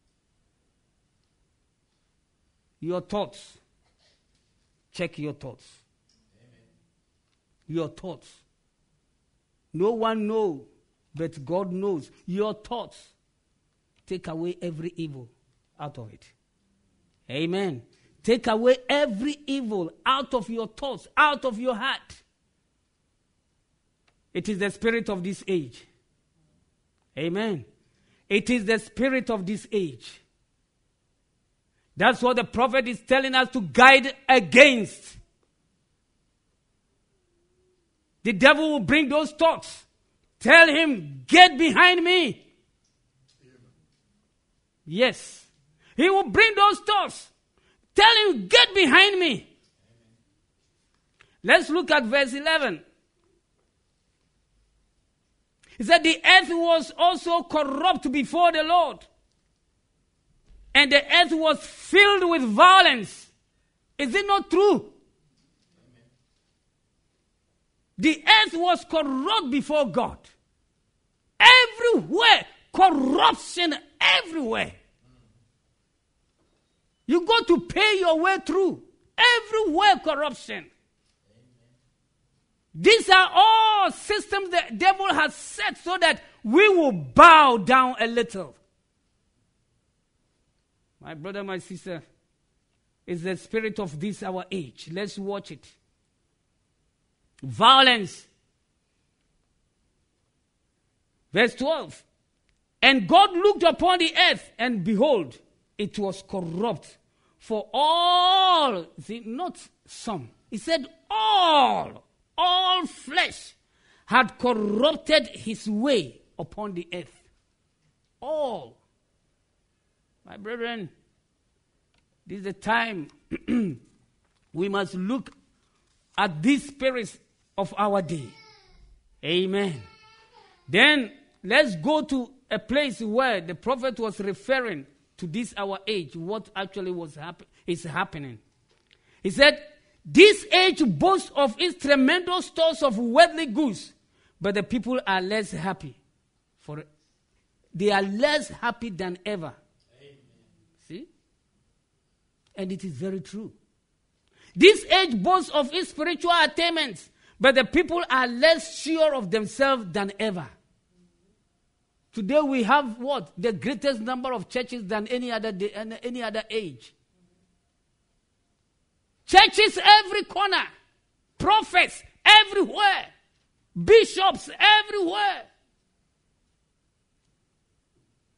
your thoughts. Check your thoughts. Amen. Your thoughts. No one knows, but God knows. Your thoughts. Take away every evil out of it. Amen. Take away every evil out of your thoughts, out of your heart. It is the spirit of this age. Amen. It is the spirit of this age. That's what the prophet is telling us to guide against. The devil will bring those thoughts. Tell him, get behind me. Yes. He will bring those thoughts. Tell him, get behind me. Let's look at verse eleven. He said, the earth was also corrupt before the Lord, and the earth was filled with violence. Is it not true? Amen. The earth was corrupt before God. Everywhere, corruption everywhere. You go to pay your way through. Everywhere, corruption. These are all systems the devil has set so that we will bow down a little. My brother, my sister, it's the spirit of this our age. Let's watch it. Violence. Verse twelve. And God looked upon the earth, and behold, it was corrupt. For all, see, not some. He said all. All flesh had corrupted his way upon the earth. All. My brethren, this is the time we must look at these spirits of our day. Amen. Then let's go to a place where the prophet was referring to this our age, what actually was happen- is happening. He said, this age boasts of its tremendous stores of worldly goods, but the people are less happy. For they are less happy than ever. Amen. See? And it is very true. This age boasts of its spiritual attainments, but the people are less sure of themselves than ever. Today we have what? The greatest number of churches than any other day, any other age. Churches every corner. Prophets everywhere. Bishops everywhere.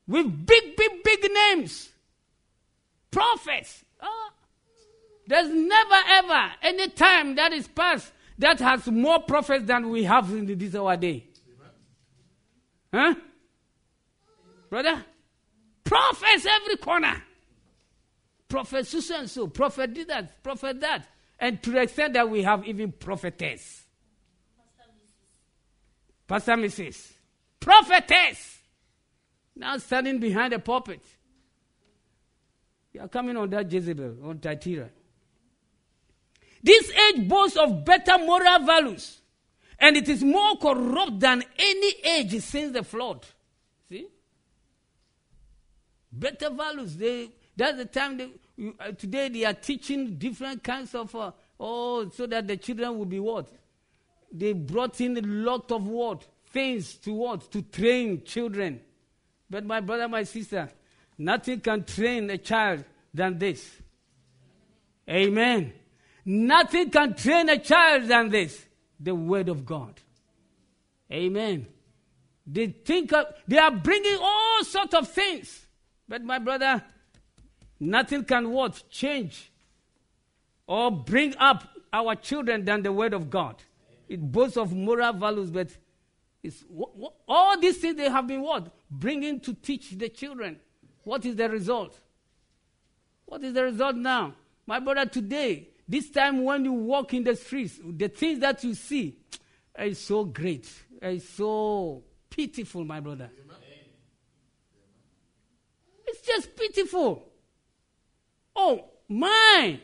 with big, big, big names. Prophets. Oh, there's never, ever any time that is past that has more prophets than we have in this our day. Huh? Brother? Prophets every corner. Prophet so and so, prophet did that, prophet that. And to the extent that we have even prophetess. Pastor Missus Prophetess. Now standing behind the pulpit. You are coming on that Jezebel, on Thyatira. This age boasts of better moral values. And it is more corrupt than any age since the flood. See? Better values. They, that's the time they, you, uh, today they are teaching different kinds of, uh, oh, so that the children will be what? They brought in a lot of what? Things to what? To train children. But my brother, my sister, nothing can train a child than this. Amen. Nothing can train a child than this. The word of God. Amen. They think of, they are bringing all sorts of things. But my brother, nothing can what? Change or bring up our children than the word of God. It boasts of moral values, but it's, wh- wh- all these things they have been what? Bringing to teach the children. What is the result? What is the result now? My brother, today, this time when you walk in the streets, the things that you see is so great. It's so pitiful, my brother. It's just pitiful. Oh, my.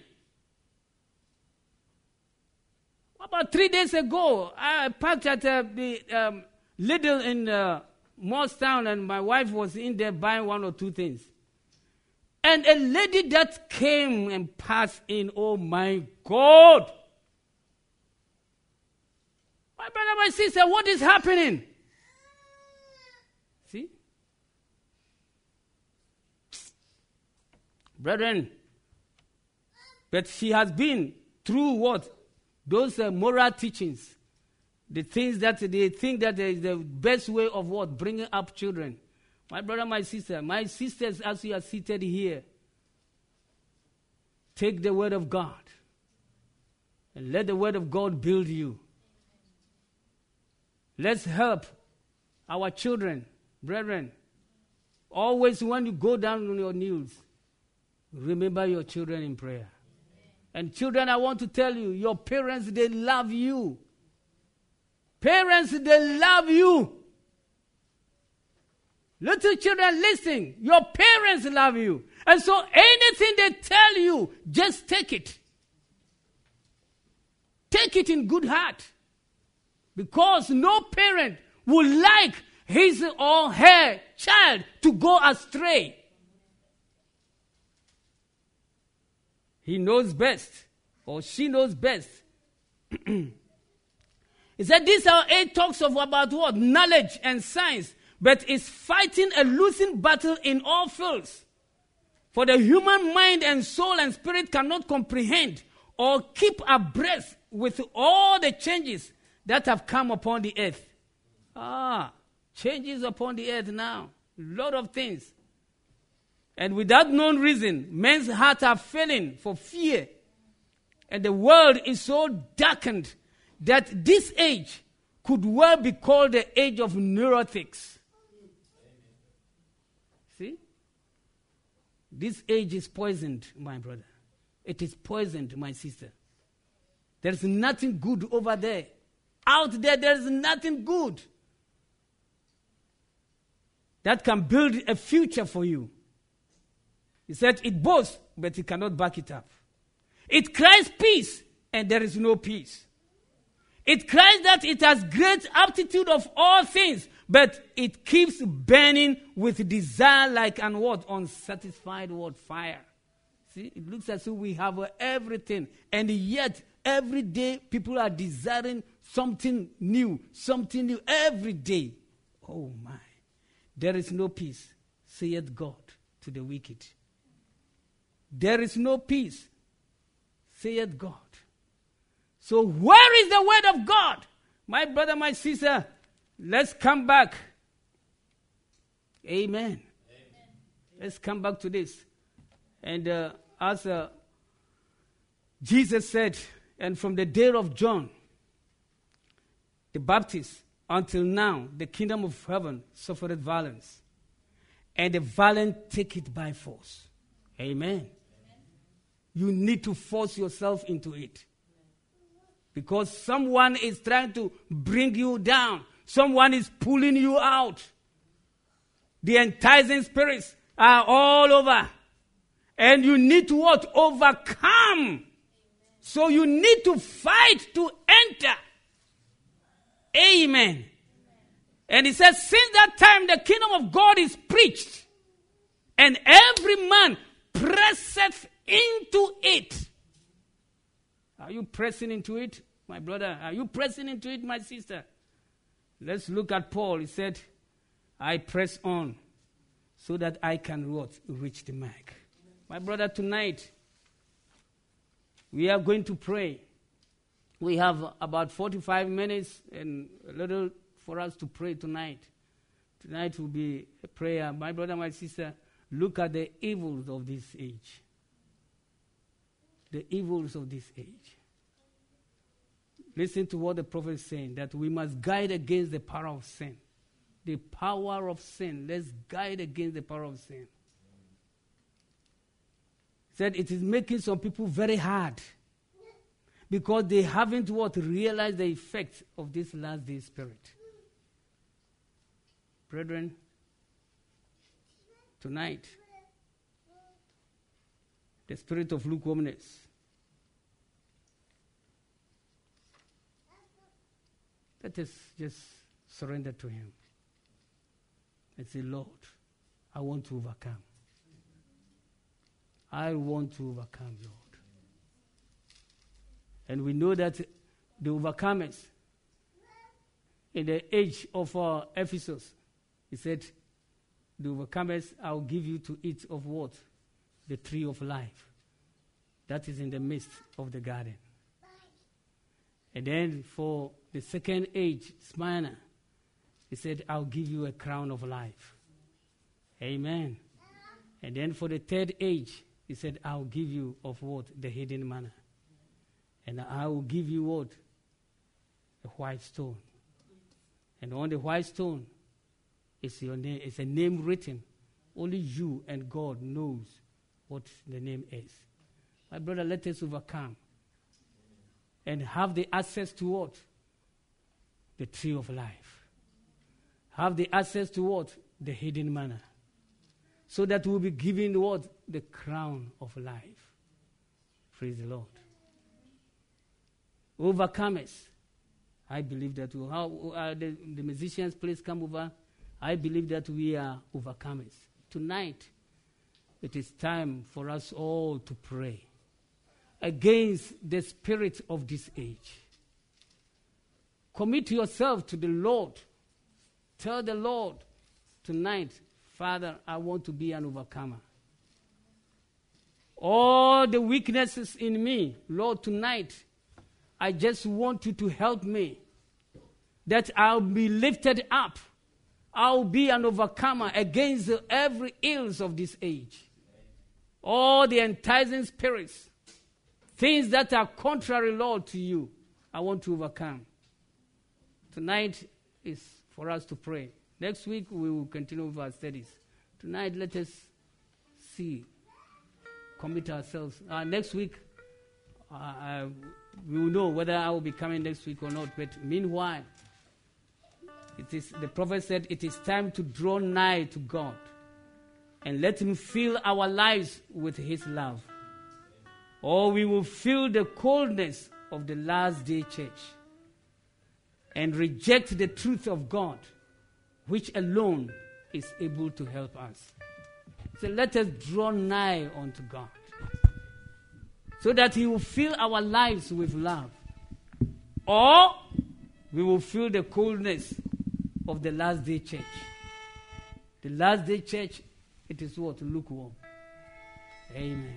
About three days ago, I parked at uh, the um, Lidl in uh, Morristown, and my wife was in there buying one or two things. And a lady that came and passed in, oh my God. My brother, my sister, what is happening? See? Brethren, but she has been through what? Those uh, moral teachings. The things that they think that is the best way of what? Bringing up children. My brother, my sister, my sisters, as you are seated here, take the word of God and let the word of God build you. Let's help our children, brethren. Always when you go down on your knees, remember your children in prayer. And children, I want to tell you, your parents, they love you. Parents, they love you. Little children, listen. Your parents love you. And so anything they tell you, just take it. Take it in good heart. Because no parent would like his or her child to go astray. He knows best, or she knows best. He said this our eight talks of about what? Knowledge and science, but is fighting a losing battle in all fields. For the human mind and soul and spirit cannot comprehend or keep abreast with all the changes that have come upon the earth. Ah, changes upon the earth now. A lot of things. And without known reason, men's hearts are failing for fear. And the world is so darkened that this age could well be called the age of neurotics. See? This age is poisoned, my brother. It is poisoned, my sister. There's nothing good over there. Out there, there's nothing good that can build a future for you. He said it boasts, but it cannot back it up. It cries peace, and there is no peace. It cries that it has great aptitude of all things, but it keeps burning with desire like an what? Unsatisfied what? Fire. See, it looks as if we have uh, everything, and yet every day people are desiring something new, something new every day. Oh my. There is no peace, saith God to the wicked. There is no peace, saith God. So where is the word of God? My brother, my sister, let's come back. Amen. Amen. Let's come back to this. And uh, as uh, Jesus said, and from the day of John the Baptist until now, the kingdom of heaven suffered violence, and the violent take it by force. Amen. Amen. You need to force yourself into it. Because someone is trying to bring you down. Someone is pulling you out. The enticing spirits are all over. And you need to what? Overcome. So you need to fight to enter. Amen. And he says, since that time the kingdom of God is preached, and every man presseth into it. Are you pressing into it, my brother? Are you pressing into it, my sister? Let's look at Paul. He said, I press on so that I can what? Reach the mark. My brother, tonight, we are going to pray. We have about forty-five minutes and a little for us to pray tonight. Tonight will be a prayer. My brother, my sister, look at the evils of this age. The evils of this age. Listen to what the prophet is saying, that we must guide against the power of sin. The power of sin. Let's guide against the power of sin. He said it is making some people very hard because they haven't what realized the effect of this last day spirit. Brethren, tonight, the spirit of lukewarmness, let us just surrender to him and say, Lord, I want to overcome. I want to overcome, Lord. And we know that the overcomers in the age of uh, Ephesus, he said, the overcomers, I'll give you to eat of what? The tree of life. That is in the midst of the garden. And then for the second age, Smyrna, he said, I'll give you a crown of life. Amen. And then for the third age, he said, I'll give you of what? The hidden manna. And I will give you what? A white stone. And on the white stone is your name. It's a name written. Only you and God knows what the name is. My brother, let us overcome. And have the access to what? The tree of life. Have the access to what? The hidden manna. So that we'll be given what? The crown of life. Praise the Lord. Overcomers. I believe that we how uh, the, the musicians please come over. I believe that we are overcomers. Tonight, it is time for us all to pray against the spirit of this age. Commit yourself to the Lord. Tell the Lord tonight, Father, I want to be an overcomer. All the weaknesses in me, Lord, tonight, I just want you to help me, that I'll be lifted up. I'll be an overcomer against every ills of this age. All the enticing spirits, things that are contrary, Lord, to you, I want to overcome. Tonight is for us to pray. Next week, we will continue with our studies. Tonight, let us see, commit ourselves. Uh, next week, uh, uh, we will know whether I will be coming next week or not. But meanwhile, it is the prophet said it is time to draw nigh to God and let him fill our lives with his love. Or we will feel the coldness of the last day church and reject the truth of God, which alone is able to help us. So let us draw nigh unto God, so that he will fill our lives with love. Or we will feel the coldness of the last day church. The last day church, it is what? Lukewarm. Amen.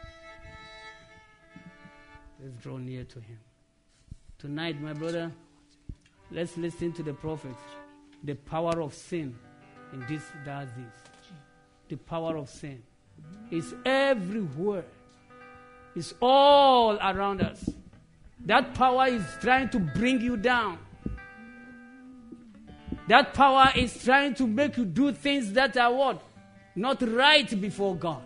Let's draw near to him. Tonight, my brother, let's listen to the prophet. The power of sin in these last days. the power of sin. It's everywhere. It's all around us. That power is trying to bring you down. That power is trying to make you do things that are what? Not right before God.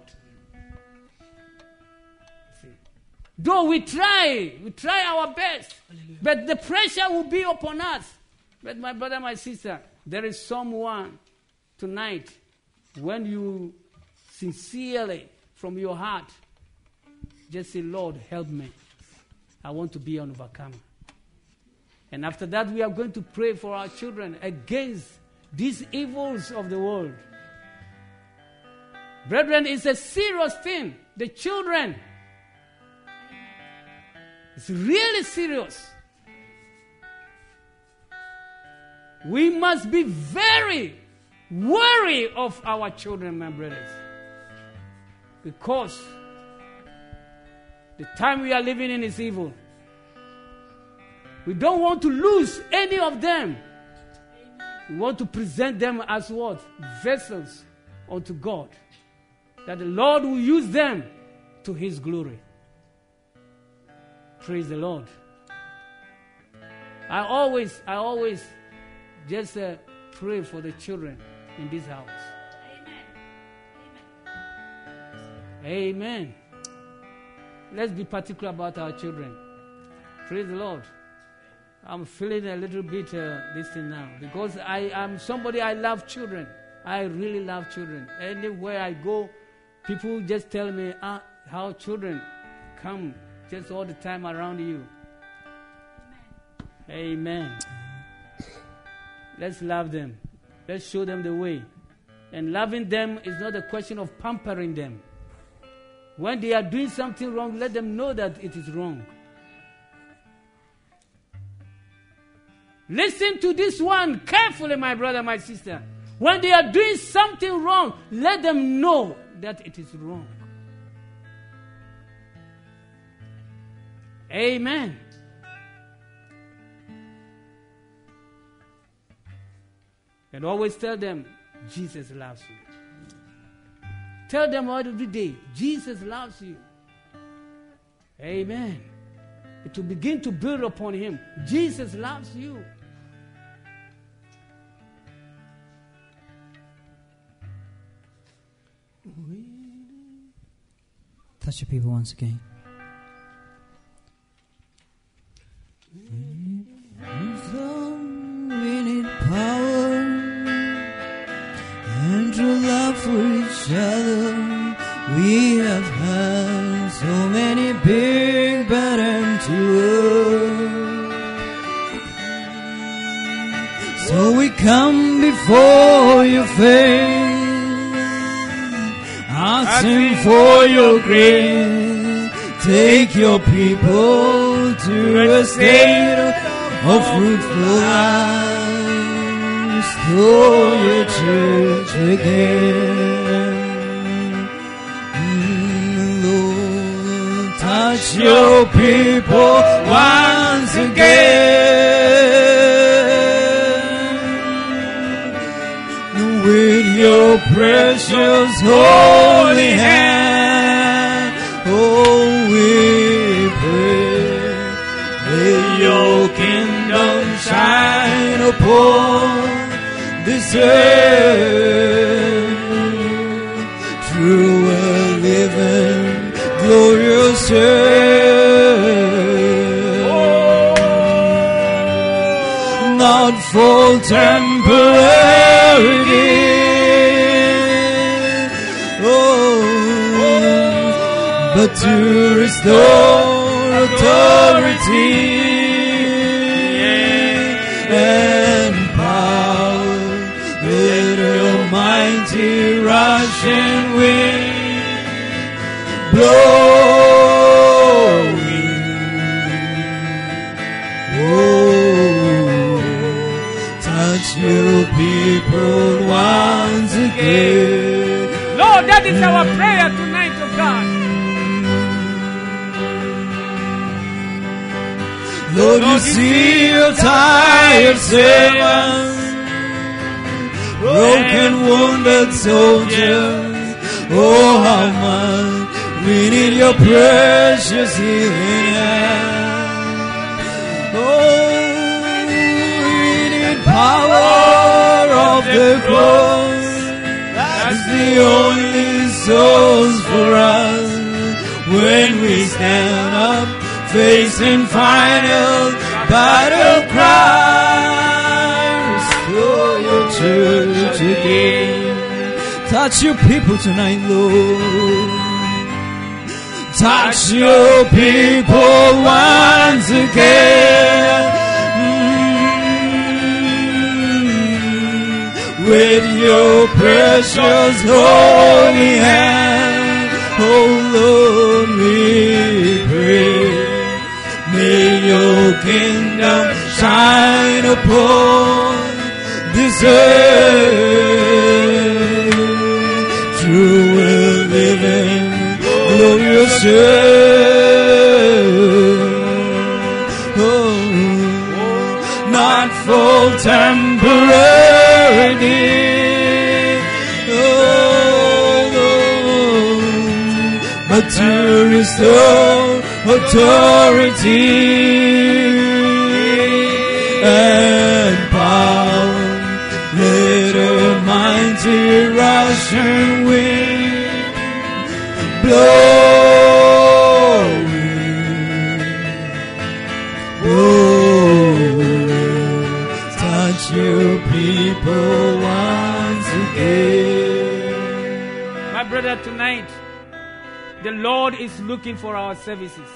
See? Though we try, we try our best, Hallelujah. But the pressure will be upon us. But my brother, my sister, there is someone tonight, when you sincerely, from your heart, just say, Lord, help me. I want to be an overcomer. And after that, we are going to pray for our children against these evils of the world. Brethren, it's a serious thing. The children, it's really serious. We must be very wary of our children, my brothers. Because the time we are living in is evil. We don't want to lose any of them. We want to present them as what? Vessels unto God. That the Lord will use them to His glory. Praise the Lord. I always, I always just uh, pray for the children in this house. Amen. Amen. Let's be particular about our children. Praise the Lord. I'm feeling a little bit uh, this thing now because I am somebody, I love children. I really love children. Anywhere I go, people just tell me ah, how children come just all the time around you. Amen. Amen. Let's love them. Let's show them the way. And loving them is not a question of pampering them. When they are doing something wrong, let them know that it is wrong. Listen to this one carefully, my brother, my sister. When they are doing something wrong, let them know that it is wrong. Amen. And always tell them, Jesus loves you. Tell them every day, Jesus loves you. Amen. To begin to build upon Him. Jesus loves you. Touch your people once again. We need power and true love for each other. We have had so many big burdens to us. So we come before your face, asking for your grace. Take your people to a state of fruitful life. Restore your church again. Touch your people once again with your precious holy hand. Oh, we pray, may your kingdom shine upon this earth. True and living, glorious earth, oh, not for temporary, oh, oh, but to restore authority and power with a mighty rushing wind. Blowing, oh, touch your people once again. Lord, that is our prayer tonight, oh God. Lord, you see your tired servants, broken, wounded soldiers. Oh, how much we need your precious healing hand. Oh, we need power of the cross. That's the only source for us when we stand up facing final battle cry. Restore your church again. Touch your people tonight, Lord. Touch your people once again. Mm. With your precious holy hand, oh Lord, we pray. May your kingdom shine upon this earth. True and living, glorious earth. Oh, not for temporary. Oh, but to restore authority and power. Let a mighty rushing wind blow, blow, touch your people once again. My brother, tonight, the Lord is looking for our services.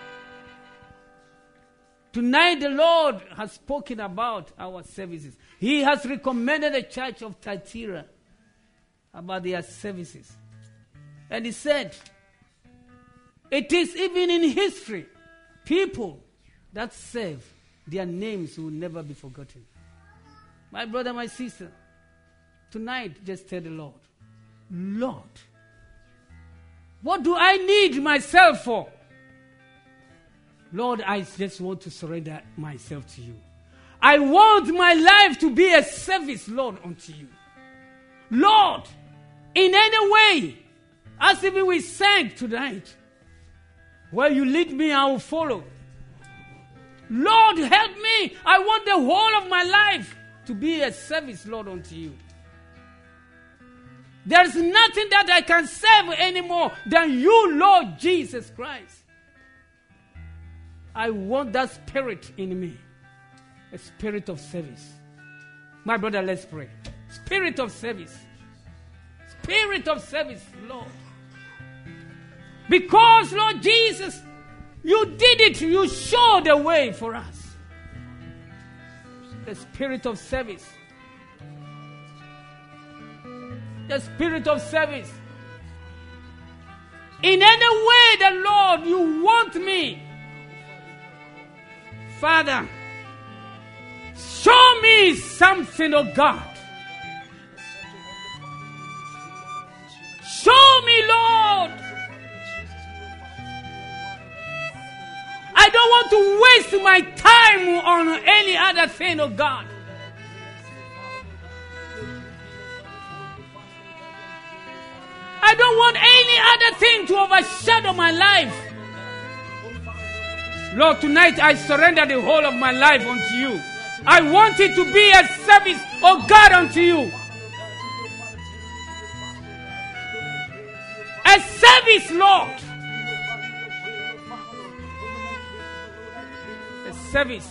Tonight the Lord has spoken about our services. He has recommended the church of Thyatira about their services. And he said, it is even in history, people that serve, their names will never be forgotten. My brother, my sister, tonight just tell the Lord, Lord, what do I need myself for? Lord, I just want to surrender myself to you. I want my life to be a service, Lord, unto you. Lord, in any way, as even we sang tonight, where you lead me, I will follow. Lord, help me. I want the whole of my life to be a service, Lord, unto you. There is nothing that I can serve anymore than you, Lord Jesus Christ. I want that spirit in me, a spirit of service. My brother, let's pray. Spirit of service. Spirit of service, Lord. Because, Lord Jesus, you did it. You showed the way for us. The spirit of service. The spirit of service. In any way the Lord you want me, Father, show me something, oh God. Show me, Lord. I don't want to waste my time on any other thing, oh God. I don't want any other thing to overshadow my life. Lord, tonight I surrender the whole of my life unto you. I want it to be a service, oh God, unto you. A service, Lord. A service.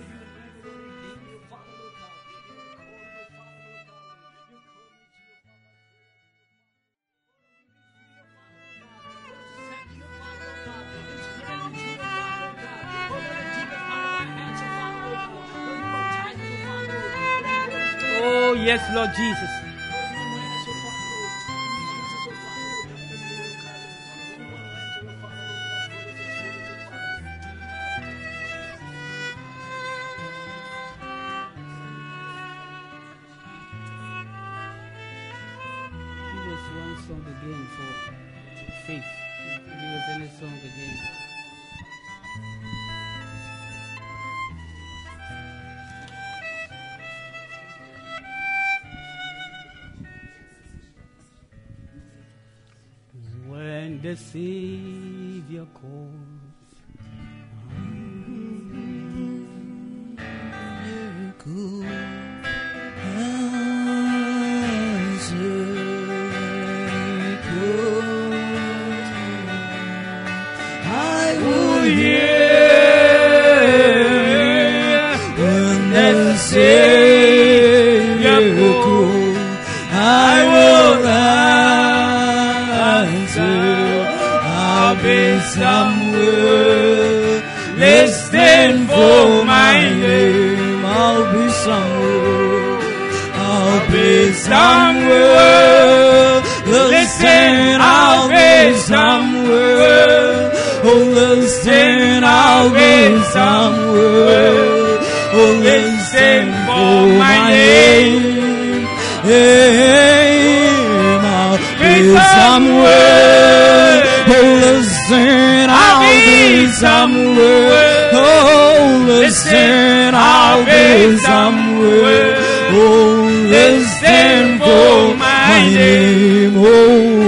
Oh, yes, Lord Jesus. Give us one song again for faith. Give us any song again. the Savior calls. I will hear when the Savior calls. I will answer. I'll be somewhere listening for my name. I'll be somewhere. I'll be somewhere listening. I'll be somewhere. Oh, listen, I'll be somewhere. Oh, listen for my name. Hey, I'll be somewhere. Oh, listen, I'll be somewhere. Oh, listen, I'll be somewhere. Oh, listen for my name. Oh,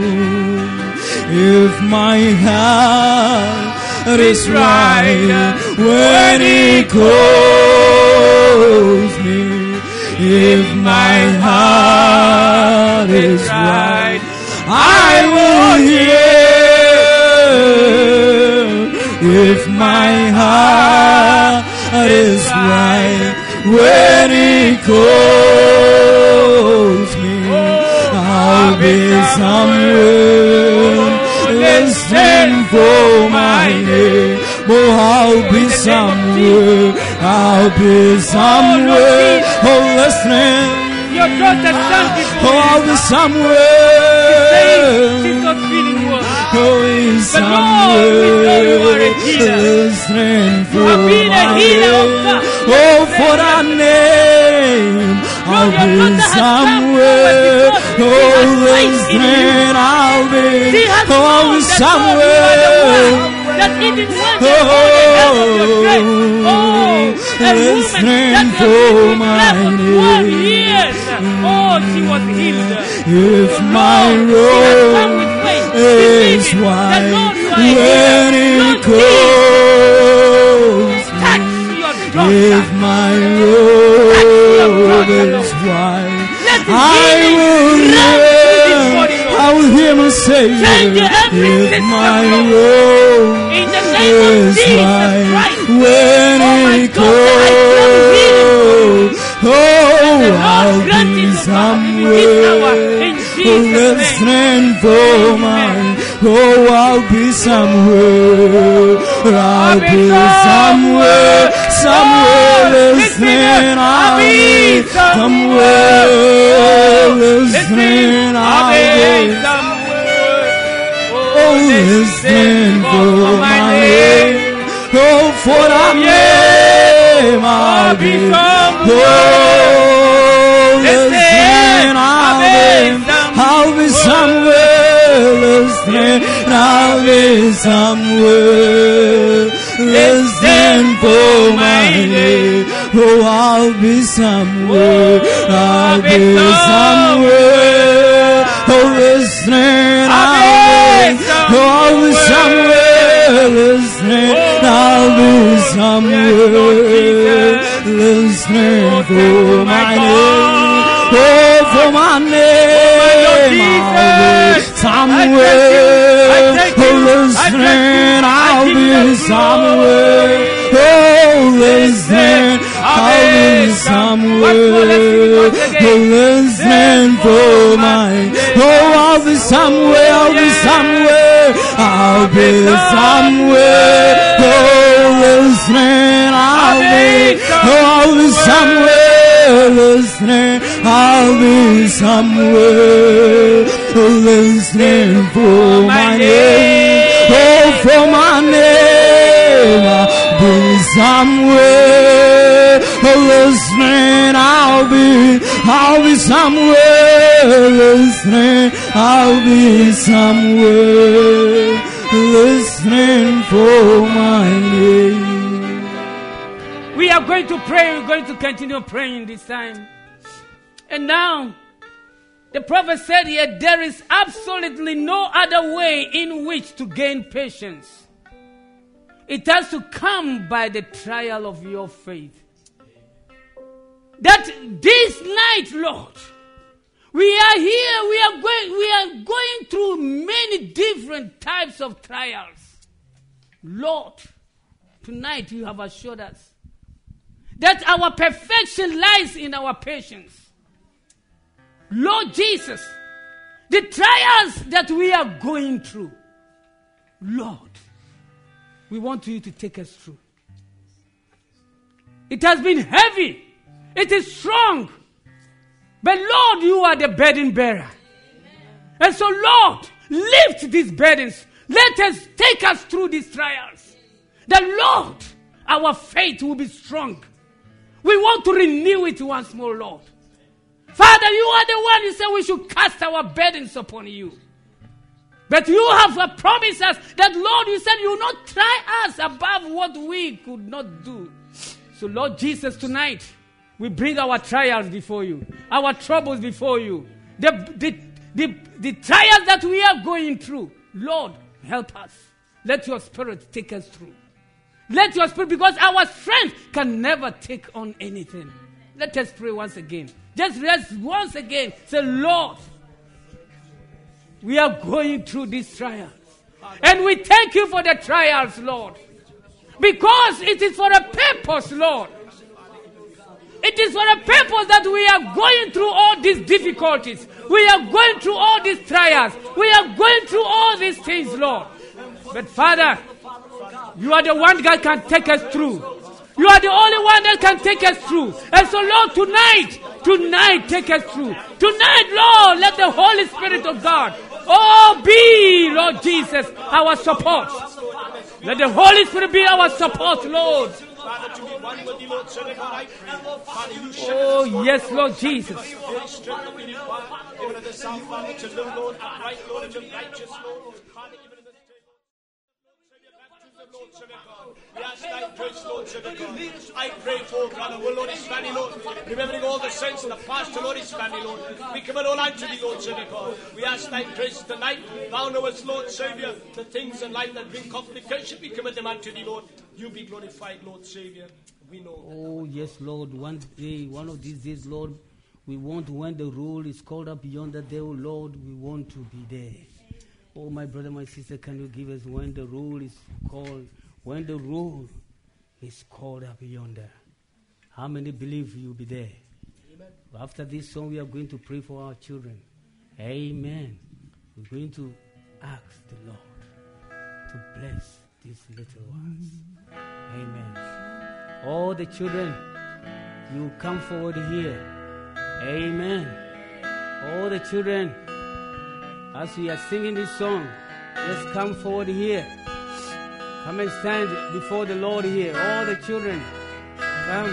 if my heart is right when He calls me, if my heart is right, I will hear. If my heart is right when He calls me, I'll be somewhere listening for my name. Oh, I'll be somewhere. I'll be somewhere. Oh, listening. Your daughter stands before Oh, I'll be somewhere. she's not feeling well. Oh, he's But Lord, we know you are a somewhere healer. listening for have been a my healer of name. God. Oh, for that name, I'll your be daughter has come somewhere. forward because Oh, she has faith in you. listening, I'll be. She has Oh, I'll known be that God, you are the somewhere. one that even when they hold the help of your strength. Oh, a woman Listening that for was in my left for twelve name. years. Oh, she was healed. If So my Lord, she has come road with faith, is believing that wide Lord, you are a when healer. He Lord, calls touch me. your daughter. If my road daughter, is wide, Let the I healing will run through this body, hear. Lord. I will hear my Savior. Change every If system, my Lord. road In the name of is Jesus wide Christ. when Oh, my He daughter, I claim healing. calls, oh, The I'll Lord grant be it to God in this hour. somewhere. In Oh, Jesus' name. listening for mine. Oh, I'll be somewhere. I'll be somewhere. Somewhere listening. I'll be somewhere. Listening. I'll be. Oh, listening for my name. Oh, for that name I'll be. Oh, listening. I'll be. I'll be somewhere listening. I'll be somewhere listening for my name. Oh, I'll be somewhere. I'll be somewhere. Oh, listening. I'll be. Oh, I'll be somewhere listening. I'll be somewhere listening for my name. Oh, for my name, I'll be somewhere. Oh, listening, I'll be somewhere. Oh, listening, I'll be somewhere. Oh, listening for my. Oh, I'll be somewhere. I'll be somewhere. I'll be somewhere. Oh, listening, I'll be. Oh, I'll be somewhere. Listening, I'll be somewhere. Listening for my name. Oh, for my name, I'll be somewhere. Listening, I'll be. I'll be somewhere. Listening, I'll be somewhere. Listening for my name. We are going to pray. We're going to continue praying this time. And now, The prophet said here, there is absolutely no other way in which to gain patience. It has to come by the trial of your faith. That this night, Lord, we are here, we are going, we are going through many different types of trials. Lord, tonight you have assured us that our perfection lies in our patience. Lord Jesus, the trials that we are going through, Lord, we want you to take us through. It has been heavy. It is strong. But Lord, you are the burden bearer. And so Lord, lift these burdens. Let us take us through these trials. That Lord, our faith will be strong. We want to renew it once more, Lord. Father, you are the one who said we should cast our burdens upon you. But you have uh, promised us that, Lord, you said you will not try us above what we could not do. So, Lord Jesus, tonight, we bring our trials before you, our troubles before you, the, the, the, the trials that we are going through. Lord, help us. Let your Spirit take us through. Let your Spirit, because our strength can never take on anything. Let us pray once again. Just rest once again. Say, Lord, we are going through these trials. And we thank you for the trials, Lord. Because it is for a purpose, Lord. It is for a purpose that we are going through all these difficulties. We are going through all these trials. We are going through all these things, Lord. But Father, you are the one that can take us through. You are the only one that can take us through. And so, Lord, tonight, tonight, take us through. Tonight, Lord, let the Holy Spirit of God, oh, be, Lord Jesus, our support. Let the Holy Spirit be our support, Lord. Oh, yes, Lord Jesus. We ask thy grace, Lord, to the God. I pray for brother Will, Lord, his family, Lord. Remembering all the saints and the pastor, Lord, his family, Lord. We commit all unto thee, Lord, to the God. We ask thy grace tonight. Thou knowest, Lord, Savior, the things in life that bring complication. We commit them unto thee, Lord. You be glorified, Lord, Savior. We know. Oh, yes, Lord. One day, one of these days, Lord, we want, when the roll is called up beyond the day, oh, Lord, we want to be there. Oh, my brother, my sister, can you give us when the roll is called? When the roll is called up yonder, how many believe you'll be there? Amen. After this song, we are going to pray for our children. Amen. We're going to ask the Lord to bless these little ones. Amen. All the children, you come forward here. Amen. All the children, as we are singing this song, let's come forward here. Come and stand before the Lord here. All the children, come.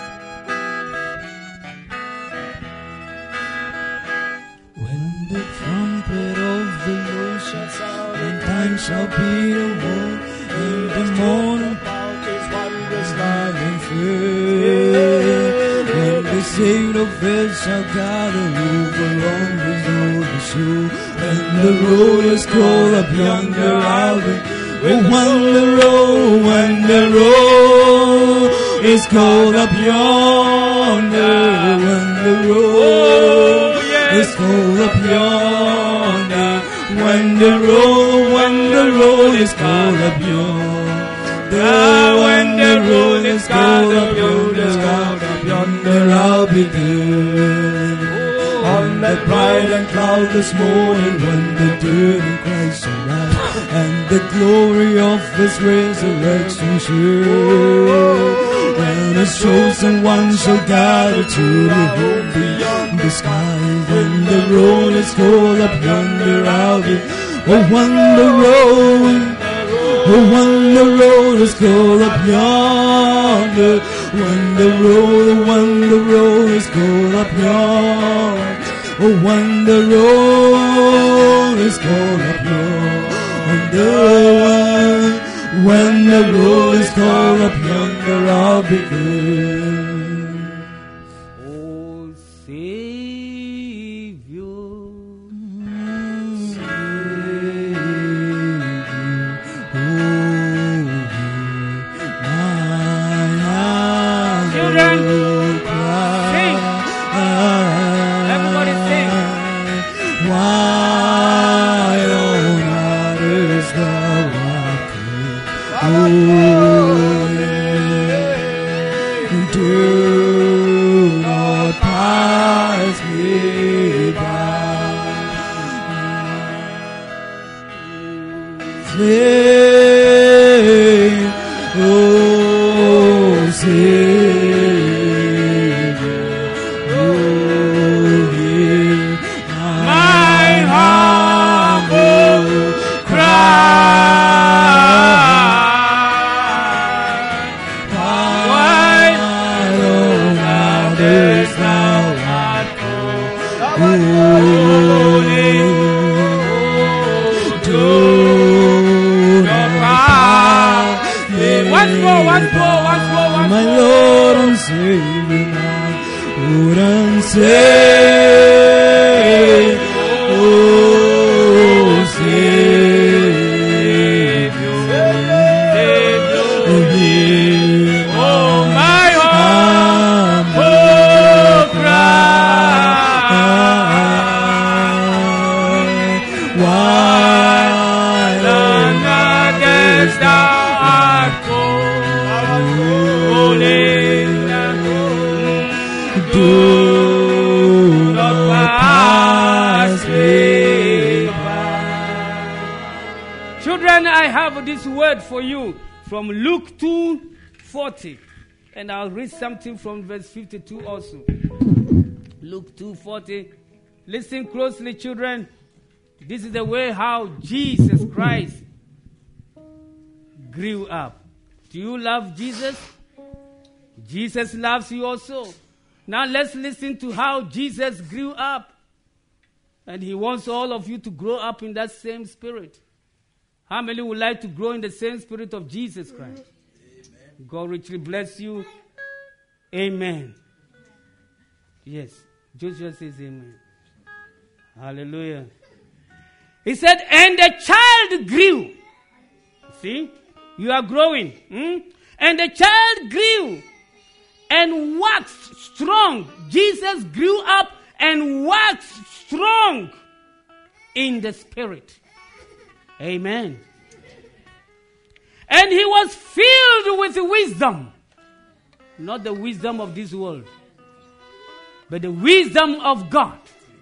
When the trumpet of the Lord shall sound, and time shall be the one, in the morning about his wondrous light and faith. When the saint of faith shall gather over on his road to show, and the road is called up yonder, I'll be. Oh, when the road, when the road is called up yonder, when the road oh, yes. is called up yonder, when the road, when the road is called up yonder, when the road is called up yonder, called up yonder, I'll be there. On that bright and cloudless morning, when the dead in Christ shall rise, and the glory of his resurrection share, when his chosen ones shall gather to behold beyond the sky, when the road is called up yonder, I'll be. Oh, when the road, oh, when the road is called up yonder, when the road, when the road is called up yonder, oh, when the road is called up yonder, when, when the road is called up yonder, I'll be there. Oh, Savior, Savior, oh Savior, oh hear my humble cry. Why on others thou art holy? Once more, once more, once more, once my more. Lord and Savior, my Lord and Savior, oh Savior, hear Oh, my humble cry. Why on others thou art do not pass me by. Children, I have this word for you from Luke two forty. And I'll read something from verse fifty-two also. Luke two forty. Listen closely, children. This is the way how Jesus Christ grew up. Do you love Jesus? Jesus loves you also. Now let's listen to how Jesus grew up. And he wants all of you to grow up in that same spirit. How many would like to grow in the same spirit of Jesus Christ? Amen. God richly bless you. Amen. Yes. Joshua says amen. Hallelujah. He said, and the child grew. See? You are growing. Hmm? And the child grew and waxed strong. Jesus grew up and waxed strong in the spirit. Amen. And he was filled with wisdom. Not the wisdom of this world, but the wisdom of God.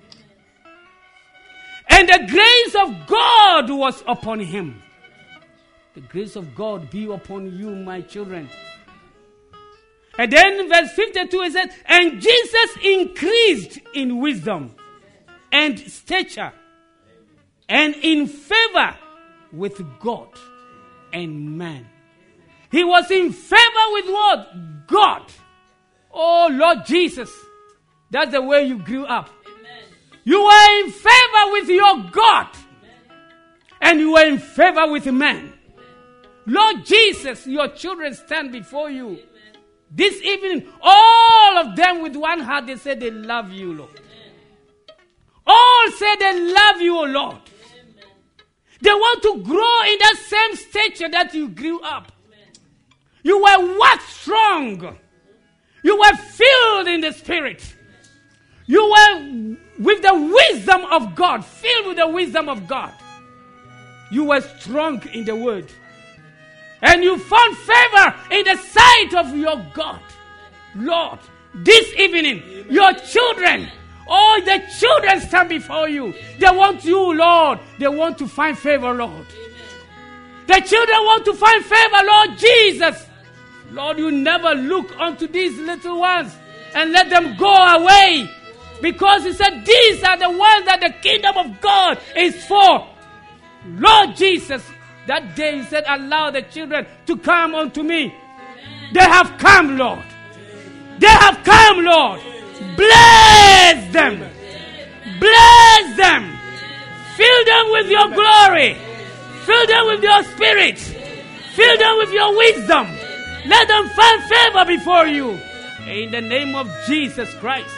And the grace of God was upon him. The grace of God be upon you, my children. And then verse fifty-two, it says, and Jesus increased in wisdom and stature and in favor with God and man. He was in favor with what? God. Oh, Lord Jesus. That's the way you grew up. Amen. You were in favor with your God. Amen. And you were in favor with man. Amen. Lord Jesus, your children stand before you. Amen. This evening, all of them with one heart, they say they love you, Lord. Amen. All say they love you, O Lord. Amen. They want to grow in that same stature that you grew up. Amen. You were waxed strong. You were filled in the Spirit. You were with the wisdom of God, filled with the wisdom of God. You were strong in the word. And you found favor in the sight of your God. Lord, this evening, Amen. Your children, all the children stand before you. They want you, Lord. They want to find favor, Lord. Amen. The children want to find favor, Lord Jesus. Lord, you never look unto these little ones and let them go away. Because he said, these are the ones that the kingdom of God is for. Lord Jesus, that day he said, allow the children to come unto me. Amen. They have come, Lord. Amen. They have come, Lord. Amen. Bless them. Amen. Bless them. Amen. Fill them with your glory. Amen. Fill them with your spirit. Amen. Fill them with your wisdom. Amen. Let them find favor before you. In the name of Jesus Christ.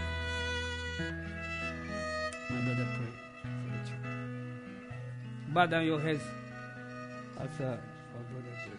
My brother, pray. Bow down your heads. As uh, our brother says.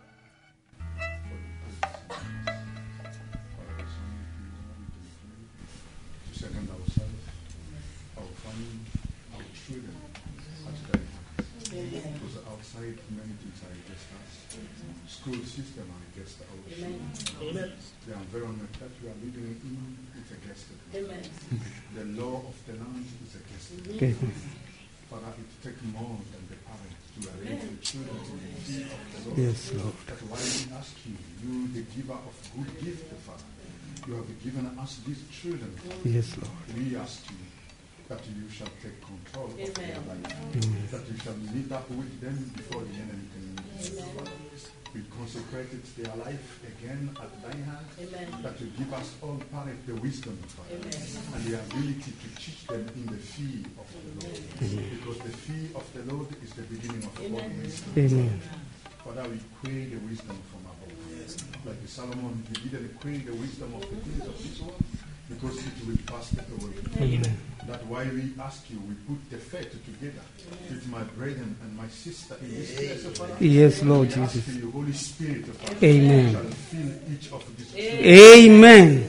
To second ourselves, our family, our children, as their because outside many things are against us. School system are against our children. The environment that we are living in is against it. The law of the land is against it. Father, it take more than the parents to raise the children in the feet of the Lord. Yes, Lord. That's why we ask you, you the giver of good gift, Father. You have given us these children. Yes, Lord. We ask you that you shall take control of their life. Amen. That you shall meet up with them before the enemy can meet them. We consecrated their life again at thy hand. Amen. That you give us all parents the wisdom, Father, and the ability to teach them in the fear of the Lord. Amen. Because the fear of the Lord is the beginning of all wisdom. Amen. Father, we pray the wisdom from above. Like the Solomon, you didn't pray the wisdom of the things of this world, because it will pass away. Amen. That's why we ask you, we put the faith together with my brethren and my sister in this place, Father. Yes, Lord we Jesus. Ask you, Holy Spirit, Father, amen. Shall fill each of these amen.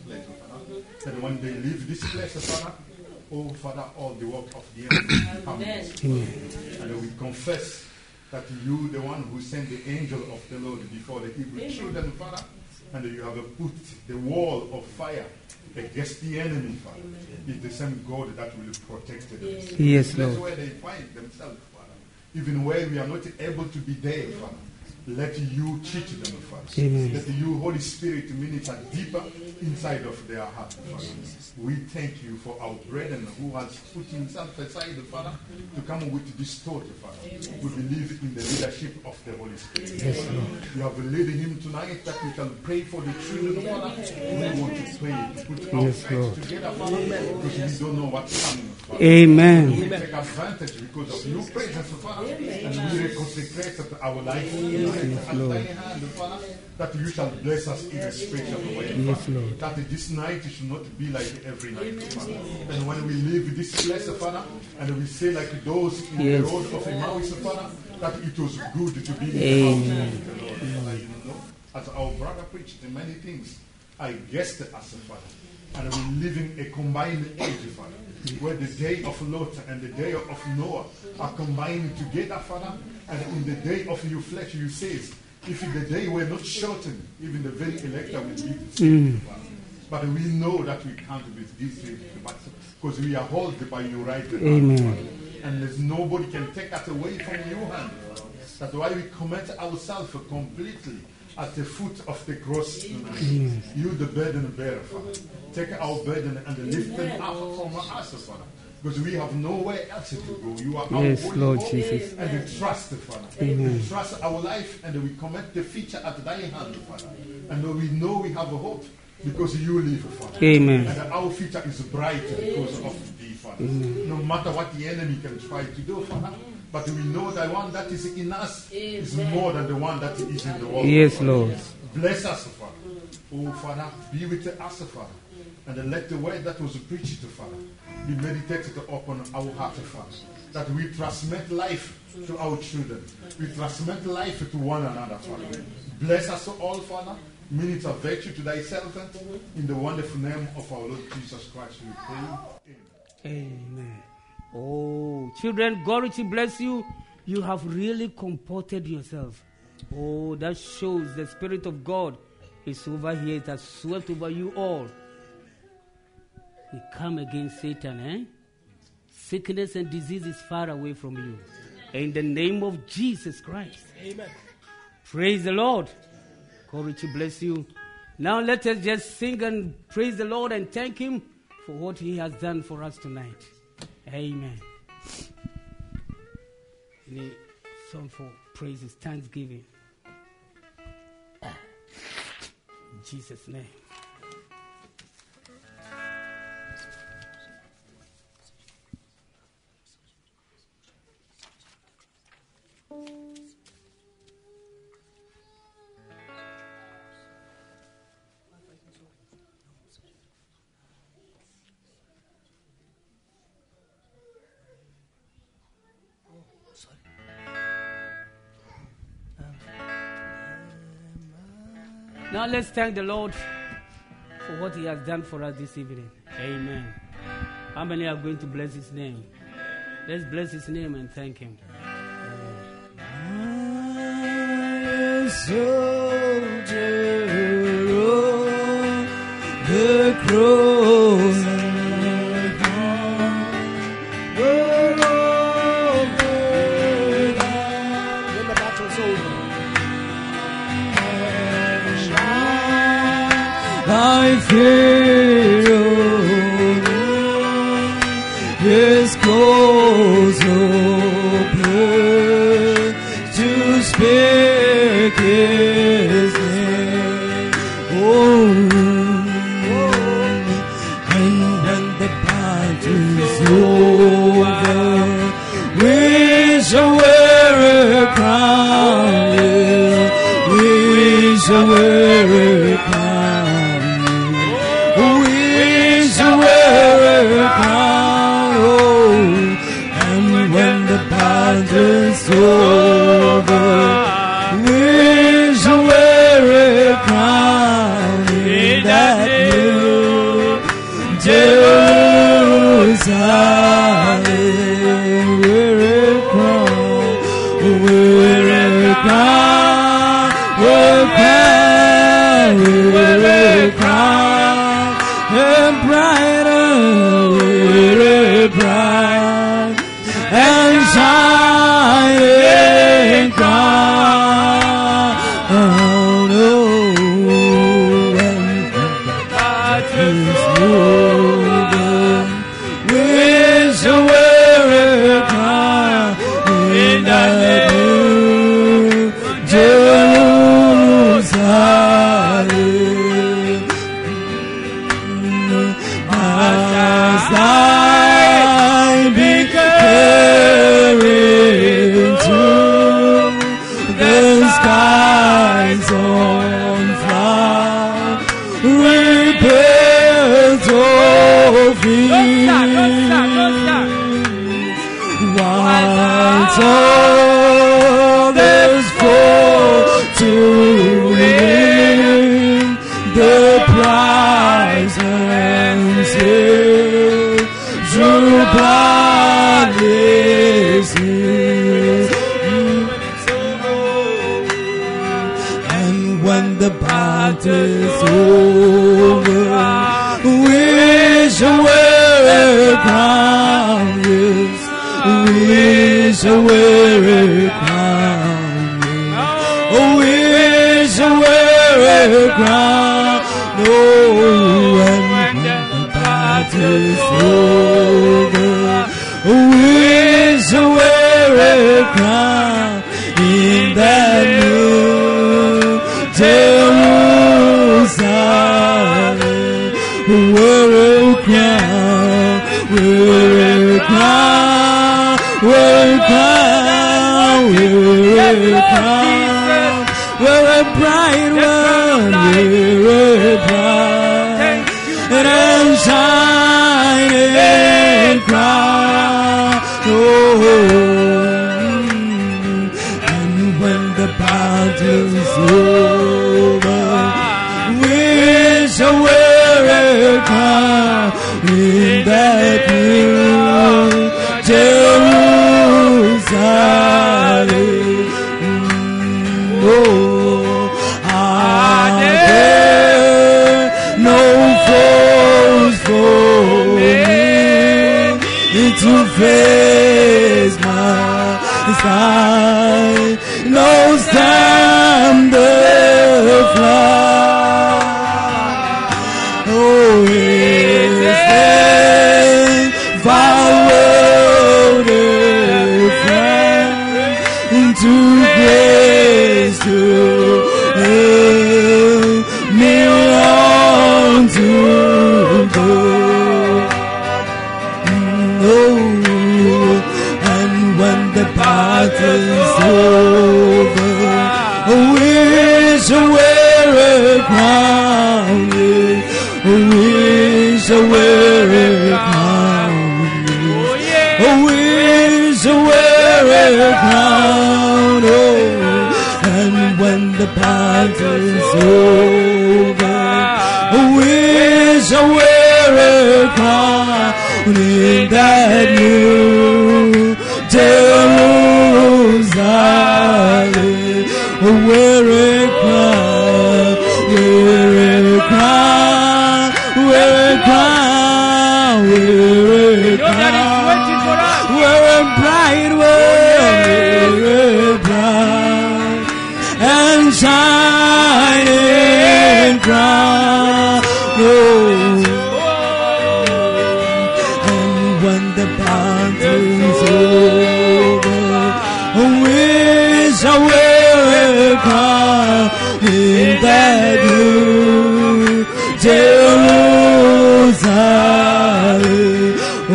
And when they leave this place, Father, oh Father, all the work of the enemy comes. Amen. And we confess that you, the one who sent the angel of the Lord before the Hebrew children, Father, and you have put the wall of fire against the enemy, Father. It's the same God that will protect them. Yes, Lord. That's where they find themselves, Father. Even where we are not able to be there, Father. Let you teach them, Father. Amen. Let you, Holy Spirit, minister deeper inside of their heart, Father. We thank you for our brethren who has put himself aside, Father, to come with this thought, Father. We believe in the leadership of the Holy Spirit. Yes, Lord. You have led him tonight that we shall pray for the children, Father. We want to pray, put our yes, faith Lord. together, Father, because we don't know what's coming, Father. Amen. We take advantage because of your presence, Father, and we reconsecrate our life tonight at thy hand, Father, that you shall bless us in a special way, yes, Lord. that this night should not be like every night, Father. And when we leave this place, Father, and we say like those in yes. the road of Emmaus, Father, that it was good to be in the house of the Lord. And you know, as our brother preached many things, I guessed as a Father. And we're living a combined age, Father, where the day of Lot and the day of Noah are combined together, Father. And in the day of your flesh, you says, if the day were not shortened, even the very elect will be saved, mm. Father. But we know that we can't with these things, because we are held by your right hand. Amen. And there's nobody can take us away from your hand. That's why we commit ourselves completely at the foot of the cross tonight. Mm. You, the burden bearer, Father. Take our burden and lift them up from us, Father. Because we have nowhere else to go. You are our yes, holy Lord God, Jesus. And we trust, Father. Amen. We trust our life and we commit the future at thy hand, Father. And we know we have a hope because you live, Father. Amen. And our future is bright because of thee, Father. Amen. No matter what the enemy can try to do, Father. But we know that one that is in us is more than the one that is in the world. Yes, Father. Lord. Bless us, Father. Oh, Father, be with us, Father. And let the word that was preached, Father, be meditated upon our heart, Father. That we transmit life to our children. We transmit life to one another, Father. Bless us all, Father. Minister virtue to thy servant. In the wonderful name of our Lord Jesus Christ, we pray. Amen. Amen. Oh, children, God richly bless you. You have really comported yourself. Oh, that shows the Spirit of God is over here. It has swept over you all. We come against Satan, eh? Sickness and disease is far away from you. In the name of Jesus Christ. Amen. Praise the Lord. God richly bless you. Now let us just sing and praise the Lord and thank Him for what He has done for us tonight. Amen. Any song for praises, thanksgiving. In Jesus' name. Now let's thank the Lord for what He has done for us this evening. Amen. How many are going to bless His name? Let's bless His name and thank Him. Soldier on the cross, the Lord Spirit, His close open to speak His name. Oh, and then the battle's over, we shall wear a crown. We shall wear a crown. We shall wear a crown. Oh, and when the battle's over, we shall wear a crown in that new Jerusalem. Wear a crown, wear a crown, wear a crown, wear a crown, and brighter, wear a bright and shining crown. Oh, when the battle's over, we shall wear a crown in that new Jerusalem. As I be carried to the skies on fire, rebuilt of while others fall to win the prize and still through blindness. And when the battle's over, we shall wear a crown. Yes, we shall wear a crown. Oh, we shall wear a crown. Oh, when, when the battle's over, we shall wear a crown in that new Jerusalem. Wear a crown, wear a crown, wear a crown, wear a crown, wear a bright one, wear a bright and shining crown. Oh, and when the battle's over, we shall wear a crown in that new Jerusalem. Oh, are there no foes for me to face my side? No stand the fly. Oh, is there far world friend to grace to me on to go? No, and when the battle's over, we shall wear a crown. We shall wear a crown. We shall wear a crown. Oh, and when the battle's over, we shall wear a crown in that new Jerusalem. Wear a crown, wear a crown, wear a crown, wear a crown, wear a bright one, wear a bright and shining crown. Oh, battle's over, we shall wear a crown in that new Jerusalem. Oh,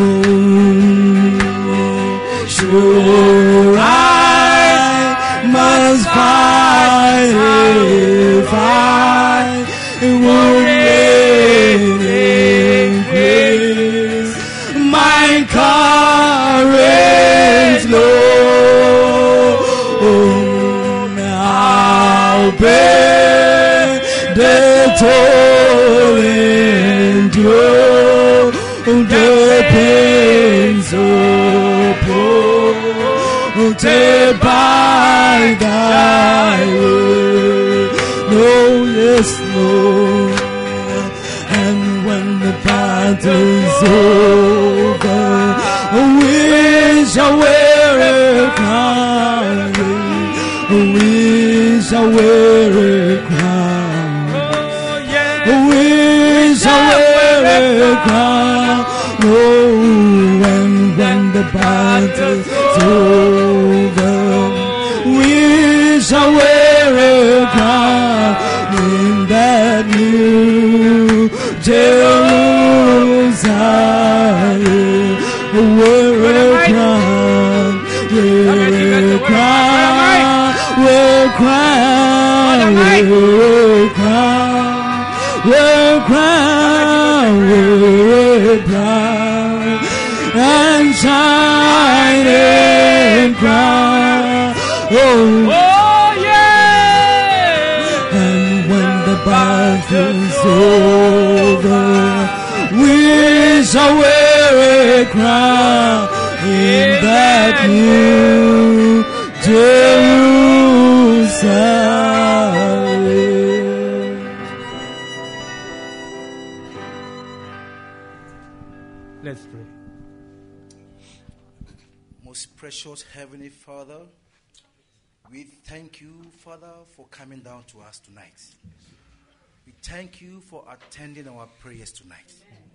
sure I must fight if I will reign in grace. My courage, Lord, I'll bear the toil and endure the pains appointed by thy word. No, yes, Lord. And when the battle's over, we shall wear a crown. We shall wear a crown. We shall wear a crown. Oh, when, when the battle's over, we shall wear a crown in that new Jerusalem. Wear a crown, wear a crown, wear a crown, wear a crown, wear a crown, wear a crown, and shine and crown. Oh, Oh, yeah. and when the battle's over, we shall wear a crown in that new Jerusalem. Let's pray. Most precious Heavenly Father, we thank you, Father, for coming down to us tonight. We thank you for attending our prayers tonight.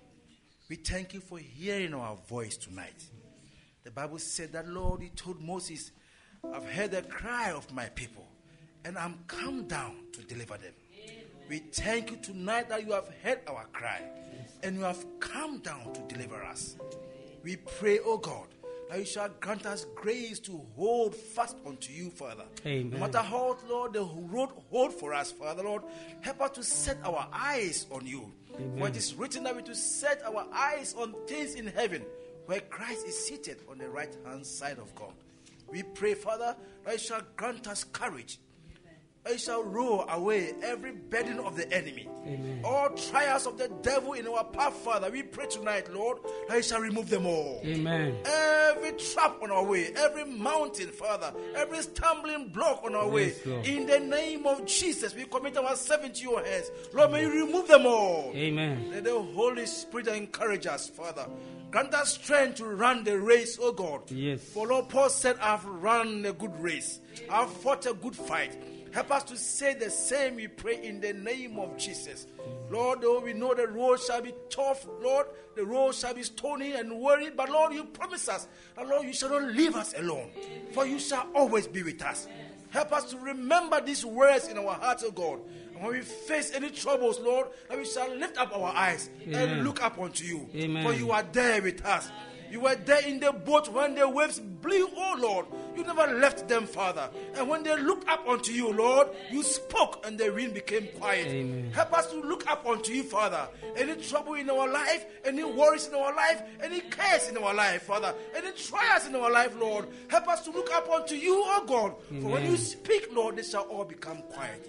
We thank you for hearing our voice tonight. The Bible said that, Lord, you told Moses, I've heard the cry of my people, and I'm come down to deliver them. We thank you tonight that you have heard our cry, and you have come down to deliver us. We pray, oh God, that you shall grant us grace to hold fast unto you, Father. Amen. No matter how, Lord, the road hold for us, Father, Lord, help us to set our eyes on you. Amen. For it is written that we to set our eyes on things in heaven, where Christ is seated on the right hand side of God. We pray, Father, that you shall grant us courage. That you shall roll away every burden of the enemy. Amen. All trials of the devil in our path, Father. We pray tonight, Lord, that you shall remove them all. Amen. Every trap on our way, every mountain, Father, every stumbling block on our Yes, way, Lord. in the name of Jesus, we commit ourselves into your hands. Lord, may you remove them all. Amen. Let the Holy Spirit encourage us, Father. Grant us strength to run the race, oh God. Yes. For Lord Paul said, I've run a good race. I've fought a good fight. Help us to say the same, we pray, in the name of Jesus. Lord, though we know the road shall be tough, Lord, the road shall be stony and worried, but Lord, you promise us that, Lord, you shall not leave us alone, for you shall always be with us. Help us to remember these words in our hearts, oh God. And when we face any troubles, Lord, that we shall lift up our eyes Amen. and look up unto you. Amen. For you are there with us. You were there in the boat when the waves blew, oh Lord. You never left them, Father. And when they looked up unto you, Lord, you spoke and the wind became quiet. Amen. Help us to look up unto you, Father. Any trouble in our life, any worries in our life, any cares in our life, Father, any trials in our life, Lord, help us to look up unto you, oh God. Amen. For when you speak, Lord, they shall all become quiet.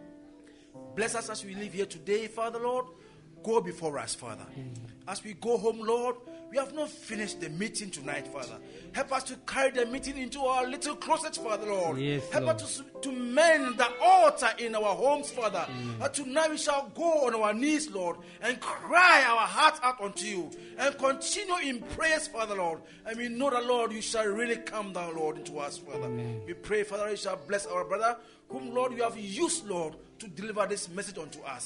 Bless us as we live here today, Father, Lord. Go before us, Father. As we go home, Lord, we have not finished the meeting tonight, Father. Help us to carry the meeting into our little closet, Father, Lord. Yes, Help Lord. us to, to mend the altar in our homes, Father. That tonight we shall go on our knees, Lord, and cry our hearts out unto you, and continue in prayers, Father, Lord. And we know that, Lord, you shall really come down, Lord, into us, Father. Amen. We pray, Father, you shall bless our brother, whom, Lord, you have used, Lord, to deliver this message unto us.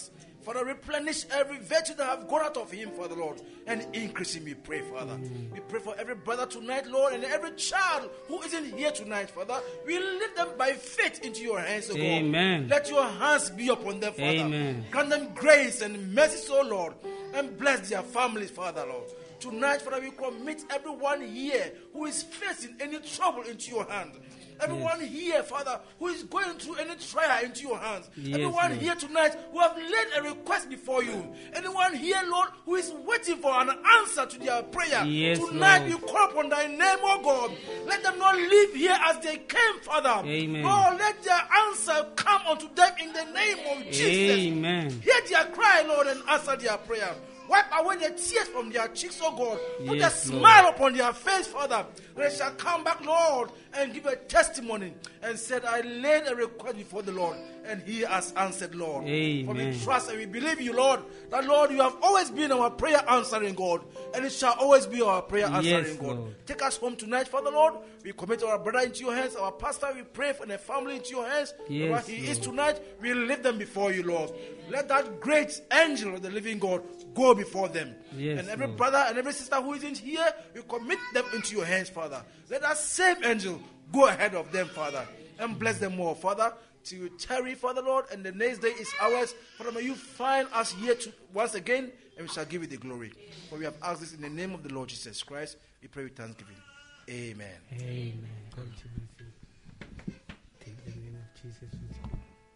Father, replenish every virtue that have gone out of him, Father Lord, and increase him, we pray, Father. Mm. We pray for every brother tonight, Lord, and every child who isn't here tonight, Father. We lift them by faith into your hands, O God. Amen. Let your hands be upon them, Father. Amen. Grant them grace and mercy, O Lord, and bless their families, Father, Lord. Tonight, Father, we commit everyone here who is facing any trouble into your hand. Everyone yes. here, Father, who is going through any trial into your hands. Yes, Everyone Lord. Here tonight who have laid a request before you. Anyone here, Lord, who is waiting for an answer to their prayer. Yes, tonight Lord. we call upon thy name, oh God. Let them not leave here as they came, Father. Amen. Lord, let their answer come unto them in the name of Jesus. Amen. Hear their cry, Lord, and answer their prayer. Wipe away the tears from their cheeks, oh God. Put yes, a smile Lord. Upon their face, Father. They shall come back, Lord, and give a testimony and said, I laid a request before the Lord, and he has answered, Lord. Amen. For we trust and we believe you, Lord, that, Lord, you have always been our prayer answering God, and it shall always be our prayer answering yes, God. Lord. Take us home tonight, Father, Lord. We commit our brother into your hands, our pastor, we pray for the family into your hands. Yes, where he Lord. Is tonight, we lift them before you, Lord. Let that great angel of the living God go before them. Yes, and every Lord. brother and every sister who isn't here, we commit them into your hands, Father. Let that same angel go ahead of them, Father, and bless them more, Father. To tarry, Father Lord, and the next day is ours. Father, may you find us here to, once again, and we shall give you the glory. For we have asked this in the name of the Lord Jesus Christ. We pray with thanksgiving. Amen. Amen. God be with you. Take the name of Jesus with you.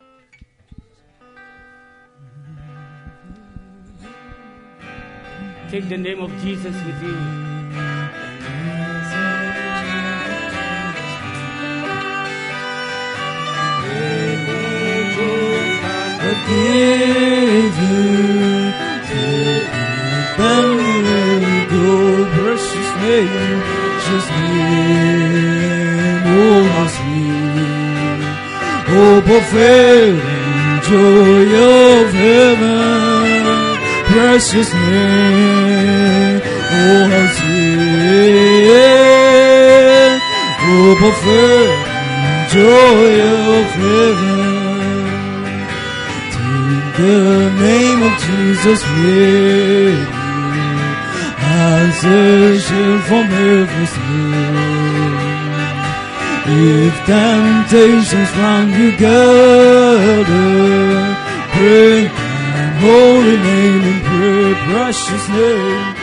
Take the name of Jesus with you. Forgive you, take them go, precious name, just name, oh my sweet, oh perfect joy of heaven, precious name, oh how sweet, oh perfect joy of heaven. The name of Jesus with you, as a shield from every sin. If temptations round you gather, pray and holy name and pray, precious name.